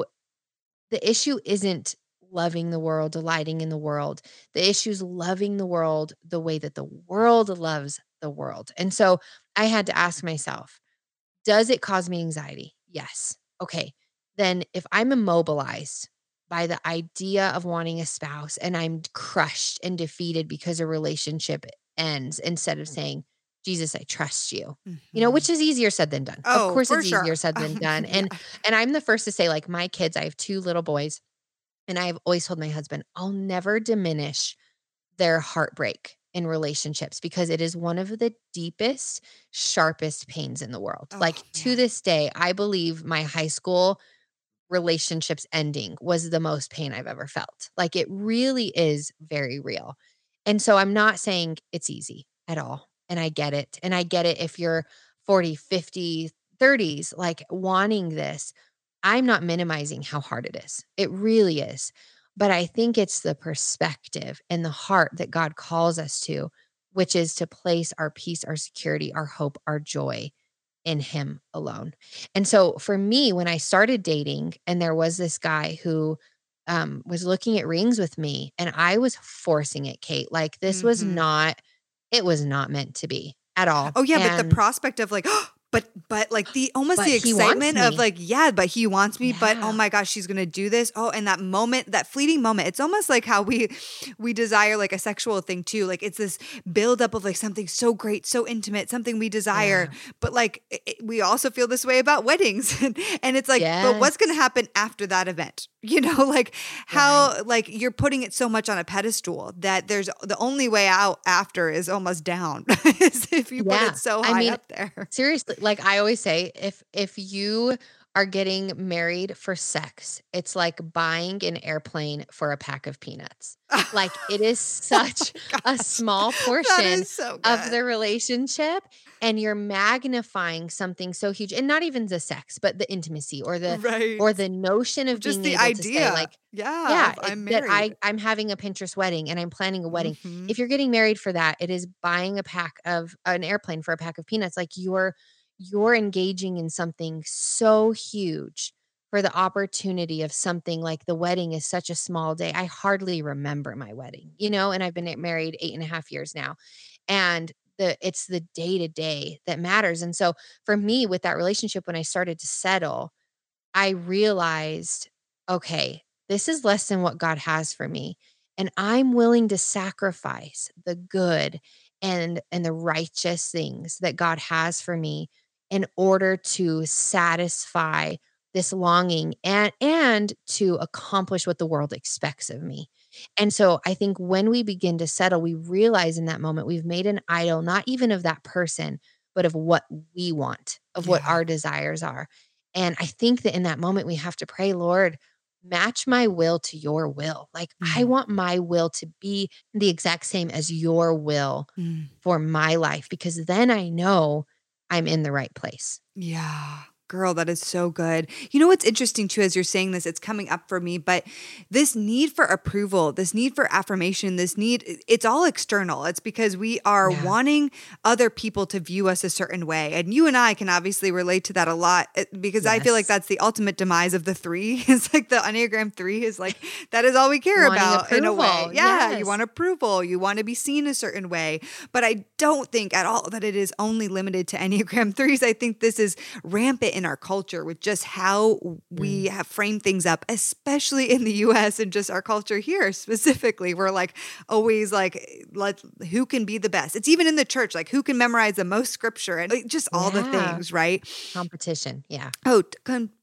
Speaker 3: the issue isn't loving the world, delighting in the world. The issue is loving the world the way that the world loves the world. And so I had to ask myself, does it cause me anxiety? Yes. Okay. Then if I'm immobilized by the idea of wanting a spouse and I'm crushed and defeated because a relationship ends, instead of saying, Jesus, I trust you, mm-hmm. you know, which is easier said than done.
Speaker 1: Oh,
Speaker 3: of course it's
Speaker 1: sure.
Speaker 3: easier said than done. And, yeah. and I'm the first to say, like, my kids, I have two little boys, and I've always told my husband, I'll never diminish their heartbreak in relationships because it is one of the deepest, sharpest pains in the world. Oh, like man. To this day, I believe my high school relationships ending was the most pain I've ever felt. Like it really is very real. And so I'm not saying it's easy at all. And I get it. And I get it if you're forty, fifty, thirties, like wanting this. I'm not minimizing how hard it is. It really is. But I think it's the perspective and the heart that God calls us to, which is to place our peace, our security, our hope, our joy in him alone. And so for me, when I started dating and there was this guy who um, was looking at rings with me and I was forcing it, Kate, like this mm-hmm. was not, it was not meant to be at all.
Speaker 1: Oh yeah.
Speaker 3: And
Speaker 1: but the prospect of like, oh, But, but like the, almost the excitement of like, yeah, but he wants me, yeah. but oh my gosh, she's going to do this. Oh, and that moment, that fleeting moment, it's almost like how we, we desire like a sexual thing too. Like it's this buildup of like something so great, so intimate, something we desire, yeah. but like it, we also feel this way about weddings. And it's like, yes. but what's going to happen after that event? You know, like how, right. like you're putting it so much on a pedestal that there's the only way out after is almost down is if you yeah. put it so high I mean, up there.
Speaker 3: Seriously. Like I always say, if if you are getting married for sex, it's like buying an airplane for a pack of peanuts. Like it is such oh a small portion so of the relationship, and you're magnifying something so huge, and not even the sex, but the intimacy or the right. or the notion of
Speaker 1: just
Speaker 3: being
Speaker 1: the
Speaker 3: able
Speaker 1: idea.
Speaker 3: to say, like,
Speaker 1: yeah,
Speaker 3: yeah,
Speaker 1: I'm
Speaker 3: it, that
Speaker 1: married.
Speaker 3: I I'm having a Pinterest wedding and I'm planning a wedding.
Speaker 1: Mm-hmm.
Speaker 3: If you're getting married for that, it is buying a pack of an airplane for a pack of peanuts. Like you're you're engaging in something so huge for the opportunity of something like the wedding is such a small day. I hardly remember my wedding, you know, and I've been married eight and a half years now. And the it's the day to day that matters. And so for me with that relationship, when I started to settle, I realized, okay, this is less than what God has for me. And I'm willing to sacrifice the good and, and the righteous things that God has for me in order to satisfy this longing and, and to accomplish what the world expects of me. And so I think when we begin to settle, we realize in that moment, we've made an idol, not even of that person, but of what we want, of yeah. what our desires are. And I think that in that moment, we have to pray, Lord, match my will to your will. Like mm. I want my will to be the exact same as your will mm. for my life, because then I know I'm in the right place.
Speaker 1: Yeah. Girl, that is so good. You know what's interesting too, as you're saying this, it's coming up for me, but this need for approval, this need for affirmation, this need, it's all external. It's because we are yeah. wanting other people to view us a certain way. And you and I can obviously relate to that a lot because yes. I feel like that's the ultimate demise of the three. It's like the Enneagram three is like, that is all we care
Speaker 3: Wanting
Speaker 1: about
Speaker 3: approval.
Speaker 1: in a way. Yeah.
Speaker 3: Yes.
Speaker 1: You want approval. You want to be seen a certain way. But I don't think at all that it is only limited to Enneagram threes. I think this is rampant in our culture with just how we mm. have framed things up, especially in the U S and just our culture here specifically. We're like always like, let who can be the best. It's even in the church, like who can memorize the most scripture and like, just all yeah. the things, right?
Speaker 3: Competition. Yeah.
Speaker 1: Oh, com-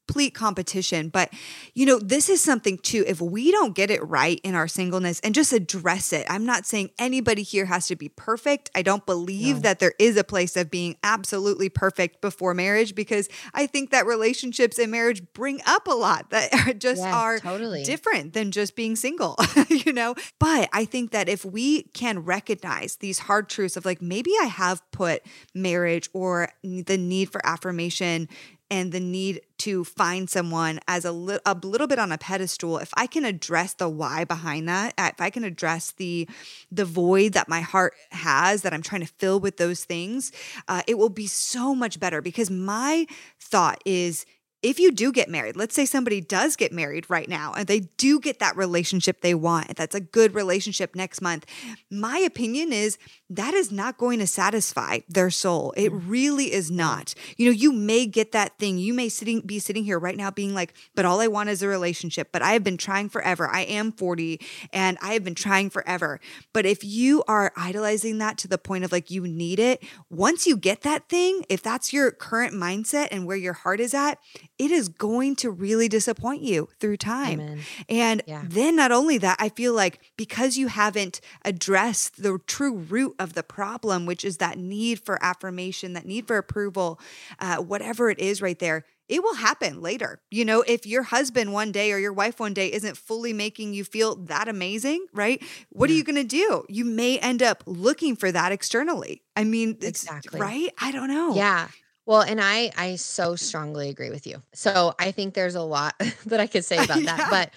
Speaker 1: complete competition. But, you know, this is something too, if we don't get it right in our singleness and just address it, I'm not saying anybody here has to be perfect. I don't believe
Speaker 3: No.
Speaker 1: that there is a place of being absolutely perfect before marriage, because I think that relationships and marriage bring up a lot that are just
Speaker 3: Yes,
Speaker 1: are
Speaker 3: totally.
Speaker 1: different than just being single, you know? But I think that if we can recognize these hard truths of like, maybe I have put marriage or the need for affirmation and the need to find someone as a, li- a little bit on a pedestal, if I can address the why behind that, if I can address the the void that my heart has that I'm trying to fill with those things, uh, it will be so much better. Because my thought is, if you do get married, let's say somebody does get married right now and they do get that relationship they want, and that's a good relationship next month, my opinion is that is not going to satisfy their soul. It really is not. You know, you may get that thing. You may sitting be sitting here right now being like, but all I want is a relationship. But I have been trying forever. I am forty and I have been trying forever. But if you are idolizing that to the point of like you need it, once you get that thing, if that's your current mindset and where your heart is at, it is going to really disappoint you through time.
Speaker 3: Amen.
Speaker 1: And
Speaker 3: Yeah.
Speaker 1: then not only that, I feel like because you haven't addressed the true root of the problem, which is that need for affirmation, that need for approval, uh, whatever it is right there, it will happen later. You know, if your husband one day or your wife one day isn't fully making you feel that amazing, right? What are
Speaker 3: Yeah.
Speaker 1: you going to do? You may end up looking for that externally. I mean, it's
Speaker 3: Exactly.
Speaker 1: right. I don't know.
Speaker 3: Yeah. Well, and I I so strongly agree with you. So I think there's a lot that I could say about that.
Speaker 1: Yeah.
Speaker 3: But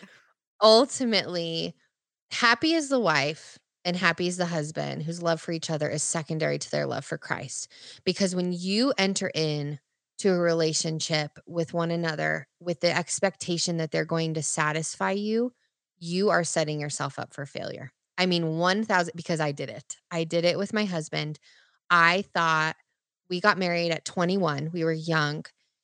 Speaker 3: ultimately, happy is the wife and happy is the husband whose love for each other is secondary to their love for Christ. Because when you enter in to a relationship with one another with the expectation that they're going to satisfy you, you are setting yourself up for failure. I mean, one thousand, because I did it. I did it with my husband. I thought we got married at twenty-one. We were young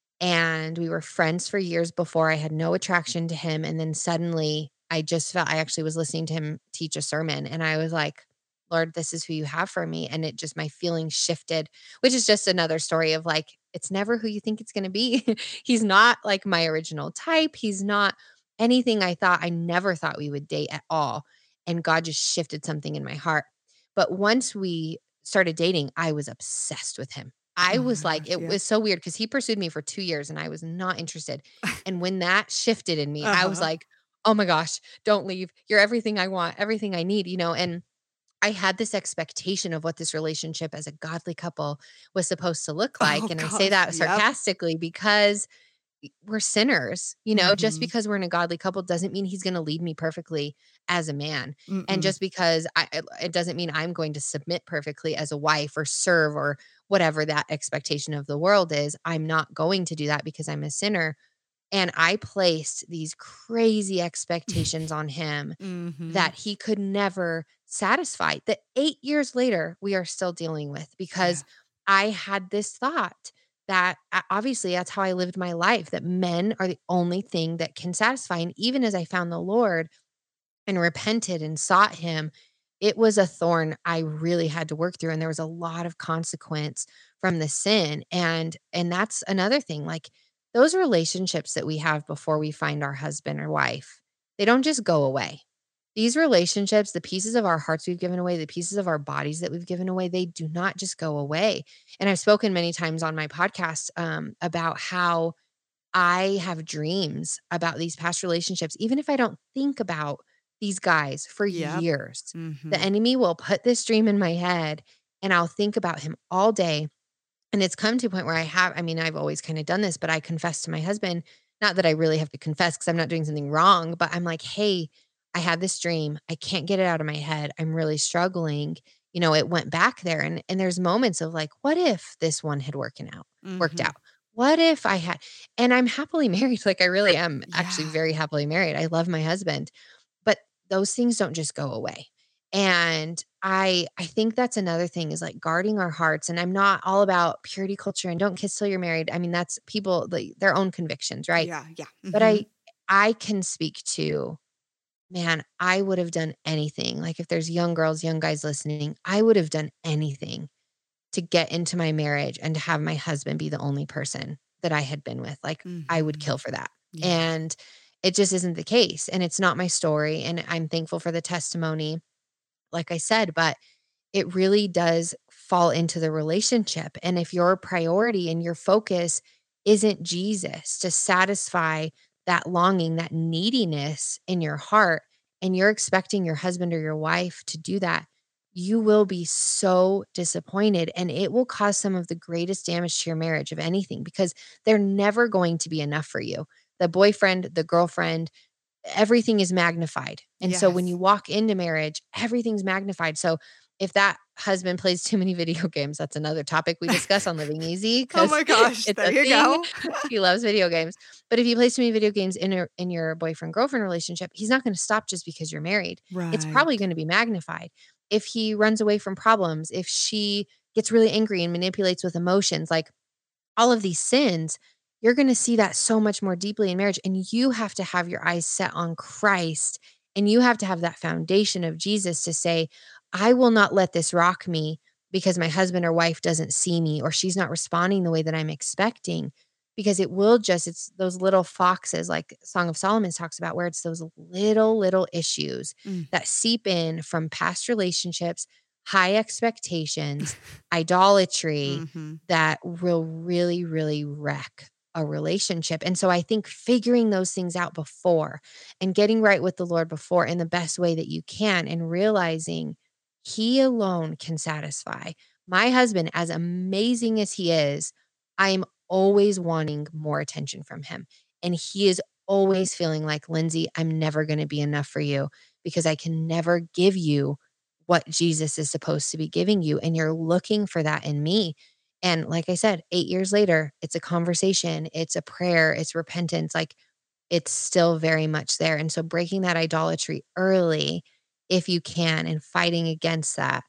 Speaker 3: and we were friends for years before. I had no attraction to him. And then suddenly I just felt, I actually was listening to him teach a sermon and I was like, Lord, this is who you have for me. And it just, my feelings shifted, which is just another story of like, it's never who you think it's going to be. He's not like my original type. He's not anything I thought. I never thought we would date at all. And God just shifted something in my heart. But once we started dating, I was obsessed with him. I
Speaker 1: Oh my
Speaker 3: was like,
Speaker 1: gosh,
Speaker 3: it
Speaker 1: yeah.
Speaker 3: was so weird because he pursued me for two years and I was not interested. And when that shifted in me, I was
Speaker 1: Uh-huh.
Speaker 3: like, oh my gosh, don't leave. You're everything I want, everything I need, you know? And I had this expectation of what this relationship as a godly couple was supposed to look like.
Speaker 1: Oh
Speaker 3: And I say
Speaker 1: gosh,
Speaker 3: that
Speaker 1: yep.
Speaker 3: sarcastically because we're sinners, you know, just
Speaker 1: Mhm.
Speaker 3: because we're in a godly couple doesn't mean he's going to lead me perfectly as a man. And
Speaker 1: Mm-mm.
Speaker 3: just because I, it it doesn't mean I'm going to submit perfectly as a wife or serve or whatever that expectation of the world is. I'm not going to do that because I'm a sinner. And I placed these crazy expectations on him
Speaker 1: Mhm.
Speaker 3: that he could never satisfy. That eight years later, we are still dealing with
Speaker 1: Yeah.
Speaker 3: because I had this thought that uh, obviously that's how I lived my life, that men are the only thing that can satisfy. And even as I found the Lord and repented and sought him, it was a thorn I really had to work through. And there was a lot of consequence from the sin. And and that's another thing. Like those relationships that we have before we find our husband or wife, they don't just go away. These relationships, the pieces of our hearts we've given away, the pieces of our bodies that we've given away, they do not just go away. And I've spoken many times on my podcast um, about how I have dreams about these past relationships, even if I don't think about these guys for
Speaker 1: Yep.
Speaker 3: years. The
Speaker 1: Mhm.
Speaker 3: enemy will put this dream in my head and I'll think about him all day. And it's come to a point where I have, I mean, I've always kind of done this, but I confess to my husband, not that I really have to confess because I'm not doing something wrong, but I'm like, hey, I had this dream. I can't get it out of my head. I'm really struggling. You know, it went back there. And and there's moments of like, what if this one had working out, worked
Speaker 1: Mhm.
Speaker 3: out? What if I had, and I'm happily married. Like I really am actually
Speaker 1: Yeah.
Speaker 3: very happily married. I love my husband, but those things don't just go away. And I I think that's another thing is like guarding our hearts. And I'm not all about purity culture and don't kiss till you're married. I mean, that's people like their own convictions, right?
Speaker 1: Yeah. Yeah.
Speaker 3: But
Speaker 1: Mhm.
Speaker 3: I I can speak to, man, I would have done anything. Like if there's young girls, young guys listening, I would have done anything to get into my marriage and to have my husband be the only person that I had been with. Like
Speaker 1: Mhm.
Speaker 3: I would kill for that.
Speaker 1: Yeah.
Speaker 3: And it just isn't the case. And it's not my story. And I'm thankful for the testimony, like I said, but it really does fall into the relationship. And if your priority and your focus isn't Jesus to satisfy that longing, that neediness in your heart, and you're expecting your husband or your wife to do that, you will be so disappointed, and it will cause some of the greatest damage to your marriage of anything, because they're never going to be enough for you. The boyfriend, the girlfriend, everything is magnified. And so when
Speaker 1: Yes.
Speaker 3: you walk into marriage, everything's magnified. So if that husband plays too many video games, that's another topic we discuss on Living Easy.
Speaker 1: Oh my gosh,
Speaker 3: It's
Speaker 1: there
Speaker 3: a
Speaker 1: you
Speaker 3: thing.
Speaker 1: go.
Speaker 3: He loves video games. But if you play too many video games in your in your boyfriend-girlfriend relationship, he's not going to stop just because you're married. It's probably
Speaker 1: Right.
Speaker 3: going to be magnified. If he runs away from problems, if she gets really angry and manipulates with emotions, like all of these sins, you're going to see that so much more deeply in marriage. And you have to have your eyes set on Christ, and you have to have that foundation of Jesus to say, I will not let this rock me because my husband or wife doesn't see me, or she's not responding the way that I'm expecting, because it will just, it's those little foxes, like Song of Solomon talks about, where it's those little, little issues
Speaker 1: Mm.
Speaker 3: that seep in from past relationships, high expectations, idolatry,
Speaker 1: Mhm.
Speaker 3: that will really, really wreck a relationship. And so I think figuring those things out before, and getting right with the Lord before in the best way that you can, and realizing He alone can satisfy. My husband, as amazing as he is, I am always wanting more attention from him. And he is always feeling like, Lindsay, I'm never going to be enough for you, because I can never give you what Jesus is supposed to be giving you. And you're looking for that in me. And like I said, eight years later, it's a conversation, it's a prayer, it's repentance. Like it's still very much there. And so breaking that idolatry early, if you can, and fighting against that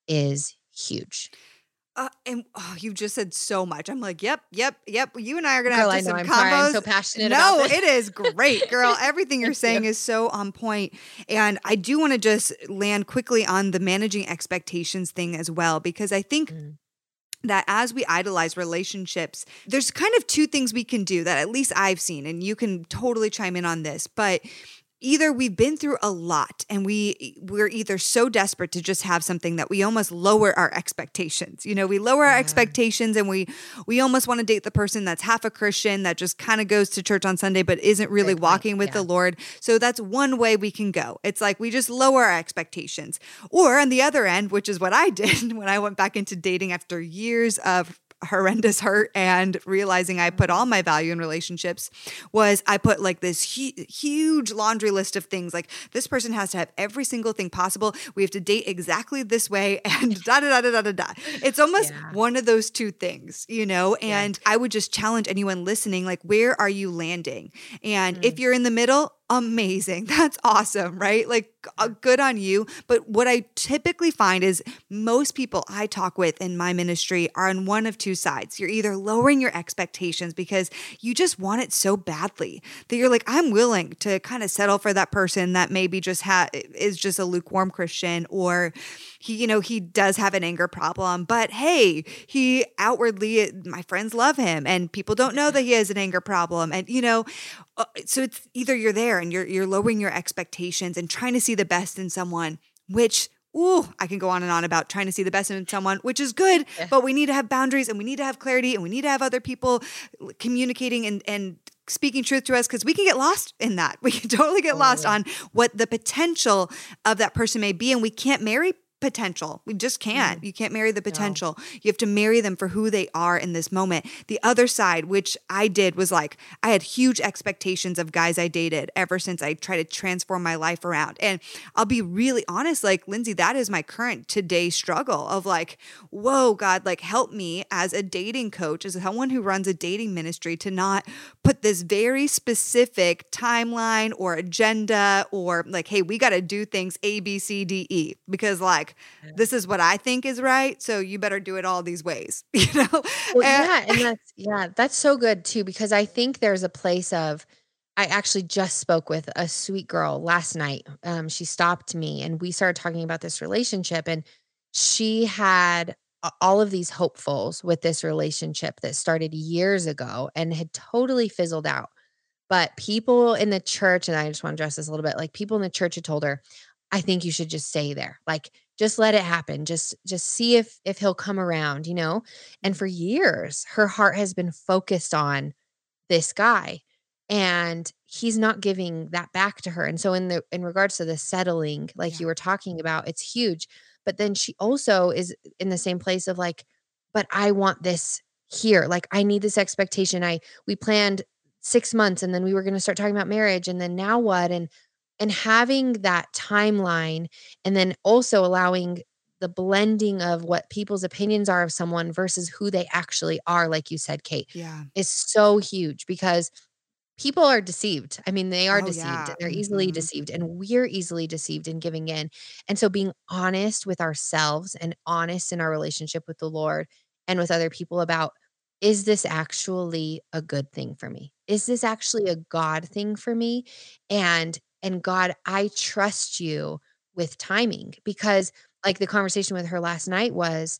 Speaker 3: is huge.
Speaker 1: Uh, and oh, you just said so much. I'm like, yep, yep, yep. You and I are gonna
Speaker 3: Girl,
Speaker 1: have
Speaker 3: I
Speaker 1: just
Speaker 3: know,
Speaker 1: some
Speaker 3: I'm
Speaker 1: combos.
Speaker 3: sorry, I'm so passionate
Speaker 1: no,
Speaker 3: about this.
Speaker 1: it is great, girl. Everything you're
Speaker 3: Thank
Speaker 1: saying
Speaker 3: you.
Speaker 1: is so on point. And I do want to just land quickly on the managing expectations thing as well, because I think
Speaker 3: Mm.
Speaker 1: that as we idolize relationships, there's kind of two things we can do that at least I've seen, and you can totally chime in on this, but either we've been through a lot and we we're either so desperate to just have something that we almost lower our expectations. You know, we lower our
Speaker 3: Yeah.
Speaker 1: expectations, and we we almost want to date the person that's half a Christian, that just kind of goes to church on Sunday but isn't really
Speaker 3: Great point.
Speaker 1: walking with
Speaker 3: Yeah.
Speaker 1: the Lord. So that's one way we can go. It's like we just lower our expectations. Or on the other end, which is what I did when I went back into dating after years of horrendous hurt and realizing I put all my value in relationships, was I put like this hu- huge laundry list of things. Like, this person has to have every single thing possible. We have to date exactly this way, and da da da da da da da. It's almost
Speaker 3: Yeah.
Speaker 1: one of those two things, you know?
Speaker 3: Yeah.
Speaker 1: And I would just challenge anyone listening, like, where are you landing? And
Speaker 3: Mm.
Speaker 1: if you're in the middle, amazing. That's awesome, right? Like, uh, good on you. But what I typically find is most people I talk with in my ministry are on one of two sides. You're either lowering your expectations because you just want it so badly that you're like, I'm willing to kind of settle for that person that maybe just ha- is just a lukewarm Christian, or he, you know, he does have an anger problem, but hey, he outwardly, my friends love him, and people don't know that he has an anger problem. And, you know, uh, so it's either you're there and you're you're lowering your expectations and trying to see the best in someone, which, ooh, I can go on and on about trying to see the best in someone, which is good,
Speaker 3: Yeah.
Speaker 1: but we need to have boundaries, and we need to have clarity, and we need to have other people communicating and and speaking truth to us, because we can get lost in that. We can totally get lost
Speaker 3: Totally.
Speaker 1: on what the potential of that person may be, and we can't marry potential. We just can't. You can't marry the potential. You have to marry them for who they are in this moment. The other side, which I did, was like, I had huge expectations of guys I dated ever since I tried to transform my life around. And I'll be really honest, like, Lindsay, that is my current today struggle of like, whoa, God, like, help me as a dating coach, as someone who runs a dating ministry, to not put this very specific timeline or agenda, or like, hey, we got to do things A, B, C, D, E, because like, this is what I think is right, so you better do it all these ways, you know?
Speaker 3: Well,
Speaker 1: And-
Speaker 3: yeah, and that's yeah, that's so good too, because I think there's a place of, I actually just spoke with a sweet girl last night. Um, she stopped me and we started talking about this relationship, and she had all of these hopefuls with this relationship that started years ago and had totally fizzled out. But people in the church, and I just want to address this a little bit, like people in the church had told her, I think you should just stay there. Like, just let it happen. Just, just see if, if he'll come around, you know? And for years, her heart has been focused on this guy, and he's not giving that back to her. And so in the, in regards to the settling, like
Speaker 1: Yeah.
Speaker 3: you were talking about, it's huge. But then she also is in the same place of like, but I want this here. Like, I need this expectation. I, we planned six months and then we were going to start talking about marriage, and then now what? And, and having that timeline, and then also allowing the blending of what people's opinions are of someone versus who they actually are, like you said, Kate,
Speaker 1: Yeah.
Speaker 3: is so huge, because people are deceived. I mean, they are
Speaker 1: Oh,
Speaker 3: deceived.
Speaker 1: yeah.
Speaker 3: They're easily
Speaker 1: Mhm.
Speaker 3: deceived, and we're easily deceived in giving in. And so being honest with ourselves and honest in our relationship with the Lord and with other people about, is this actually a good thing for me? Is this actually a God thing for me? And and God, I trust you with timing, because like the conversation with her last night was,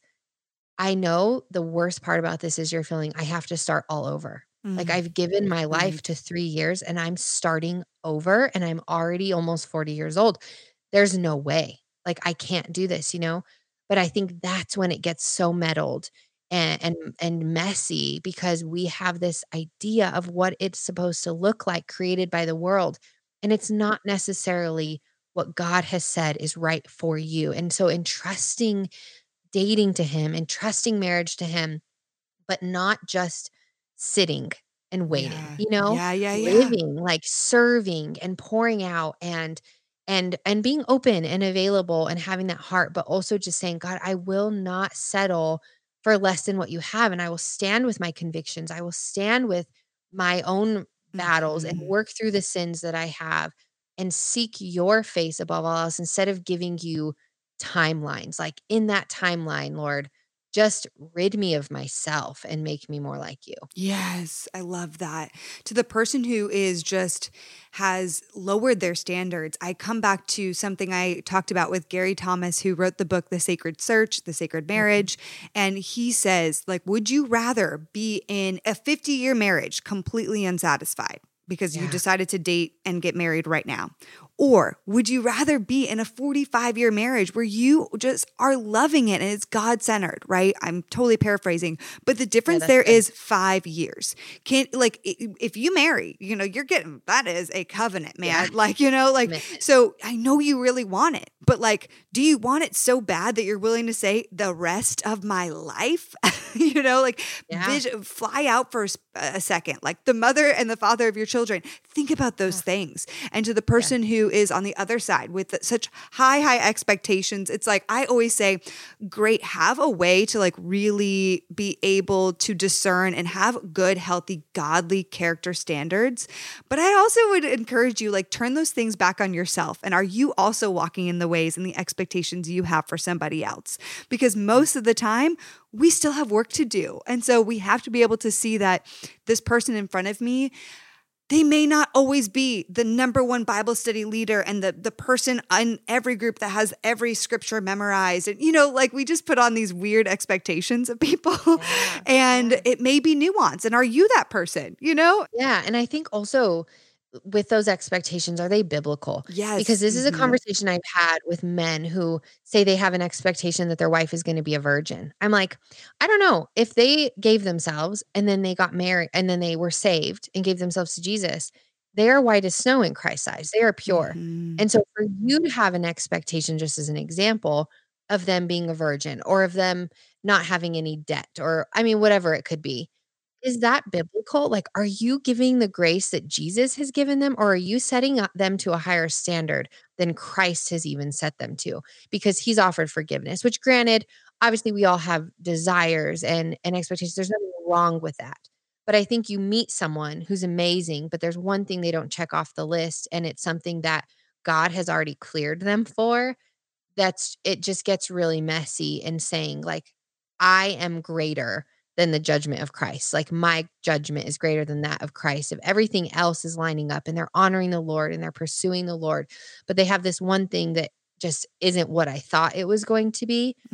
Speaker 3: I know the worst part about this is you're feeling I have to start all over. Like,
Speaker 1: Mm.
Speaker 3: I've given my
Speaker 1: Mhm.
Speaker 3: life to three years and I'm starting over, and I'm already almost forty years old. There's no way. Like, I can't do this, you know? But I think that's when it gets so muddled and and and messy, because we have this idea of what it's supposed to look like created by the world, and it's not necessarily what God has said is right for you. And so entrusting dating to him and trusting marriage to him, but not just sitting and waiting,
Speaker 1: Yeah.
Speaker 3: you know,
Speaker 1: Yeah, yeah, yeah.
Speaker 3: living, like serving and pouring out, and and and being open and available and having that heart, but also just saying, God, I will not settle for less than what you have. And I will stand with my convictions. I will stand with my own battles and
Speaker 1: Mhm.
Speaker 3: work through the sins that I have and seek your face above all else, instead of giving you timelines. Like, in that timeline, Lord, just rid me of myself and make me more like you.
Speaker 1: Yes, I love that. To the person who is just has lowered their standards, I come back to something I talked about with Gary Thomas, who wrote the book, The Sacred Search, The Sacred Marriage. And he says, like, would you rather be in a fifty year marriage completely unsatisfied because you
Speaker 3: Yeah.
Speaker 1: decided to date and get married right now? Or would you rather be in a forty-five year marriage where you just are loving it and it's God centered, right? I'm totally paraphrasing, but the difference
Speaker 3: that's
Speaker 1: there
Speaker 3: good.
Speaker 1: is five years. Can like i- if you marry, you know, you're getting that is a covenant, man.
Speaker 3: Yeah.
Speaker 1: Like, you know, like
Speaker 3: Commitment.
Speaker 1: so I know you really want it, but like, do you want it so bad that you're willing to say the rest of my life? You know, like
Speaker 3: Yeah.
Speaker 1: vision, fly out for a s- a second, like the mother and the father of your children. Think about those
Speaker 3: Yeah.
Speaker 1: things. And to the person who is on the other side with such high, high expectations, it's like, I always say, great, have a way to like really be able to discern and have good, healthy, godly character standards. But I also would encourage you, like, turn those things back on yourself. And are you also walking in the ways and the expectations you have for somebody else? Because most of the time, we still have work to do. And so we have to be able to see that this person in front of me, they may not always be the number one Bible study leader and the, the person in every group that has every scripture memorized. And, you know, like we just put on these weird expectations of people
Speaker 3: Yeah.
Speaker 1: and
Speaker 3: Yeah.
Speaker 1: it may be nuanced. And are you that person, you know?
Speaker 3: Yeah. And I think also with those expectations, are they biblical?
Speaker 1: Yes.
Speaker 3: Because this is a
Speaker 1: Mhm.
Speaker 3: conversation I've had with men who say they have an expectation that their wife is going to be a virgin. I'm like, I don't know. If they gave themselves and then they got married and then they were saved and gave themselves to Jesus, they are white as snow in Christ's eyes. They are pure.
Speaker 1: Mhm.
Speaker 3: And so for you to have an expectation, just as an example, of them being a virgin or of them not having any debt, or I mean, whatever it could be, is that biblical? Like, are you giving the grace that Jesus has given them, or are you setting up them to a higher standard than Christ has even set them to? Because he's offered forgiveness, which granted, obviously we all have desires and, and expectations. There's nothing wrong with that. But I think you meet someone who's amazing, but there's one thing they don't check off the list, and it's something that God has already cleared them for. That's it just gets really messy in saying, like, I am greater than the judgment of Christ. Like, my judgment is greater than that of Christ. If everything else is lining up and they're honoring the Lord and they're pursuing the Lord, but they have this one thing that just isn't what I thought it was going to be,
Speaker 1: Mm.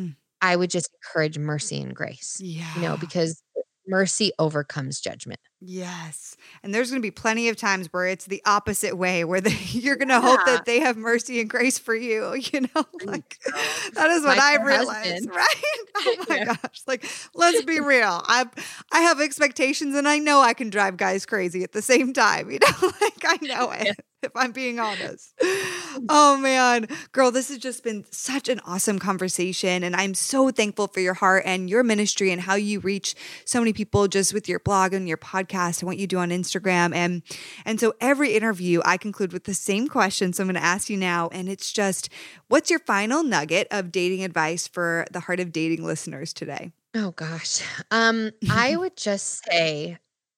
Speaker 3: I would just encourage mercy and grace,
Speaker 1: Yeah.
Speaker 3: you know, because mercy overcomes judgment.
Speaker 1: Yes. And there's going to be plenty of times where it's the opposite way, where they, you're going to yeah. hope that they have mercy and grace for you. You know, like that is what I realized, right? Oh my yeah. gosh. Like, let's be real. I I have expectations and I know I can drive guys crazy at the same time. You know, like I know it. Yeah. If I'm being honest. Oh man, girl, this has just been such an awesome conversation. And I'm so thankful for your heart and your ministry and how you reach so many people just with your blog and your podcast and what you do on Instagram. And, and so every interview I conclude with the same question. So I'm going to ask you now. And it's just, what's your final nugget of dating advice for the Heart of Dating listeners today?
Speaker 3: Oh gosh. Um, I would just say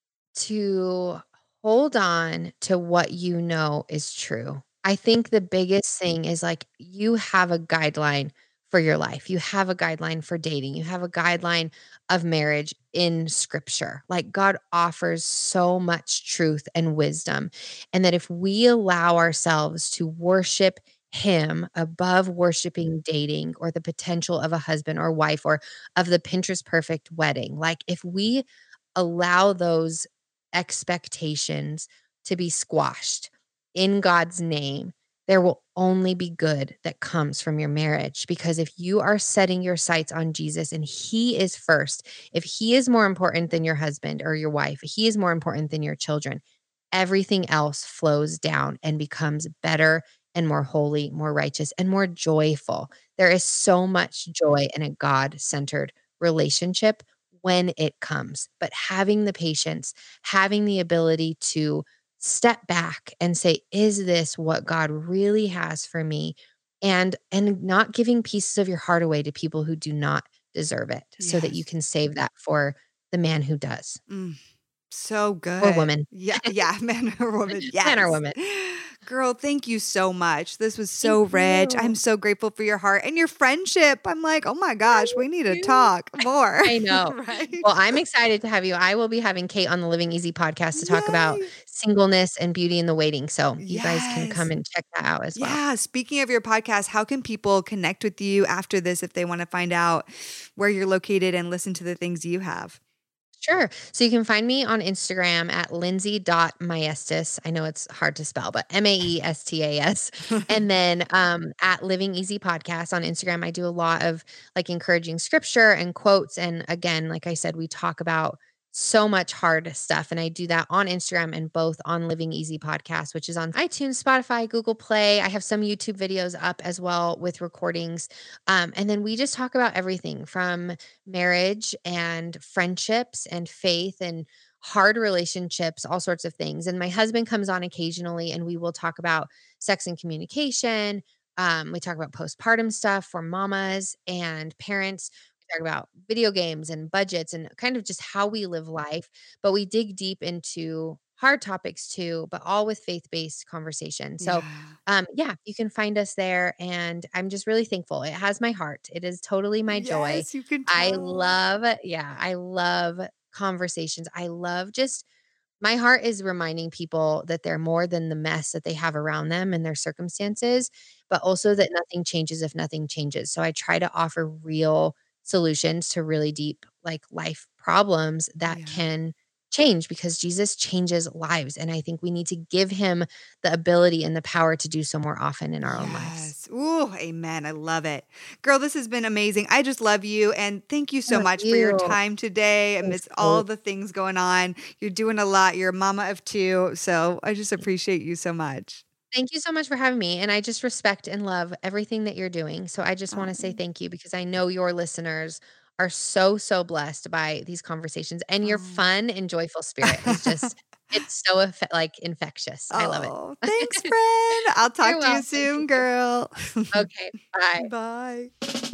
Speaker 3: to hold on to what you know is true. I think the biggest thing is like you have a guideline for your life. You have a guideline for dating. You have a guideline of marriage in scripture. Like God offers so much truth and wisdom. And that if we allow ourselves to worship him above worshiping dating or the potential of a husband or wife or of the Pinterest perfect wedding, like if we allow those expectations to be squashed in God's name, there will only be good that comes from your marriage. Because if you are setting your sights on Jesus and he is first, if he is more important than your husband or your wife, he is more important than your children, everything else flows down and becomes better and more holy, more righteous, and more joyful. There is so much joy in a God-centered relationship when it comes, but having the patience, having the ability to step back and say, is this what God really has for me? And, and not giving pieces of your heart away to people who do not deserve it, yes. so that you can save that for the man who does.
Speaker 1: Mm, so good.
Speaker 3: Or woman.
Speaker 1: Yeah. Yeah. Man or woman. Yes.
Speaker 3: Man or woman.
Speaker 1: Girl, thank you so much. This was so thank rich. You. I'm so grateful for your heart and your friendship. I'm like, oh my gosh, thank we need you. to talk more.
Speaker 3: I know. Right? Well, I'm excited to have you. I will be having Kate on the Living Easy podcast to talk Yay. about singleness and beauty in the waiting. So you yes. guys can come and check that out as well.
Speaker 1: Yeah. Speaking of your podcast, how can people connect with you after this if they want to find out where you're located and listen to the things you have?
Speaker 3: Sure. So you can find me on Instagram at lindsay dot maestas. I know it's hard to spell, but M A E S T A S. And then um, at Living Easy Podcast on Instagram, I do a lot of like encouraging scripture and quotes. And again, like I said, we talk about so much hard stuff. And I do that on Instagram and both on Living Easy Podcast, which is on iTunes, Spotify, Google Play. I have some YouTube videos up as well with recordings. Um, and then we just talk about everything from marriage and friendships and faith and hard relationships, all sorts of things. And my husband comes on occasionally and we will talk about sex and communication. Um, we talk about postpartum stuff for mamas and parents. Talk about video games and budgets and kind of just how we live life, but we dig deep into hard topics too, but all with faith-based conversation. So, yeah. um, yeah, you can find us there, and I'm just really thankful. It has my heart. It is totally my joy.
Speaker 1: Yes, you can tell.
Speaker 3: I love, yeah, I love conversations. I love just my heart is reminding people that they're more than the mess that they have around them and their circumstances, but also that nothing changes if nothing changes. So I try to offer real solutions to really deep like life problems that yeah. can change because Jesus changes lives. And I think we need to give him the ability and the power to do so more often in our yes. own lives.
Speaker 1: Ooh, amen. I love it. Girl, this has been amazing. I just love you. And thank you so love much you. for your time today amidst all the things going on. You're doing a lot. You're a mama of two. So I just appreciate you so much.
Speaker 3: Thank you so much for having me. And I just respect and love everything that you're doing. So I just want to say thank you because I know your listeners are so, so blessed by these conversations and your fun and joyful spirit is just, it's so eff- like infectious. I love
Speaker 1: it. Thanks, friend. I'll talk You're to welcome. you soon, girl.
Speaker 3: Okay. Bye.
Speaker 1: Bye.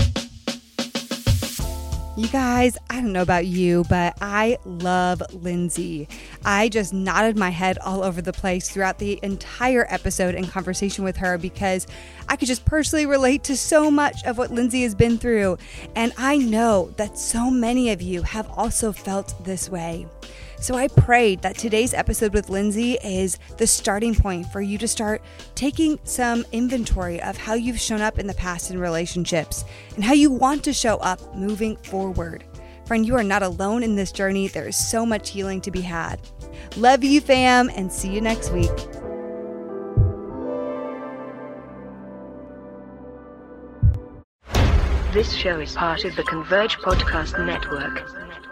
Speaker 1: You guys, I don't know about you, but I love Lindsay. I just nodded my head all over the place throughout the entire episode and conversation with her because I could just personally relate to so much of what Lindsay has been through. And I know that so many of you have also felt this way. So I prayed that today's episode with Lindsay is the starting point for you to start taking some inventory of how you've shown up in the past in relationships and how you want to show up moving forward. Friend, you are not alone in this journey. There is so much healing to be had. Love you, fam, and see you next week.
Speaker 4: This show is part of the Converge Podcast Network.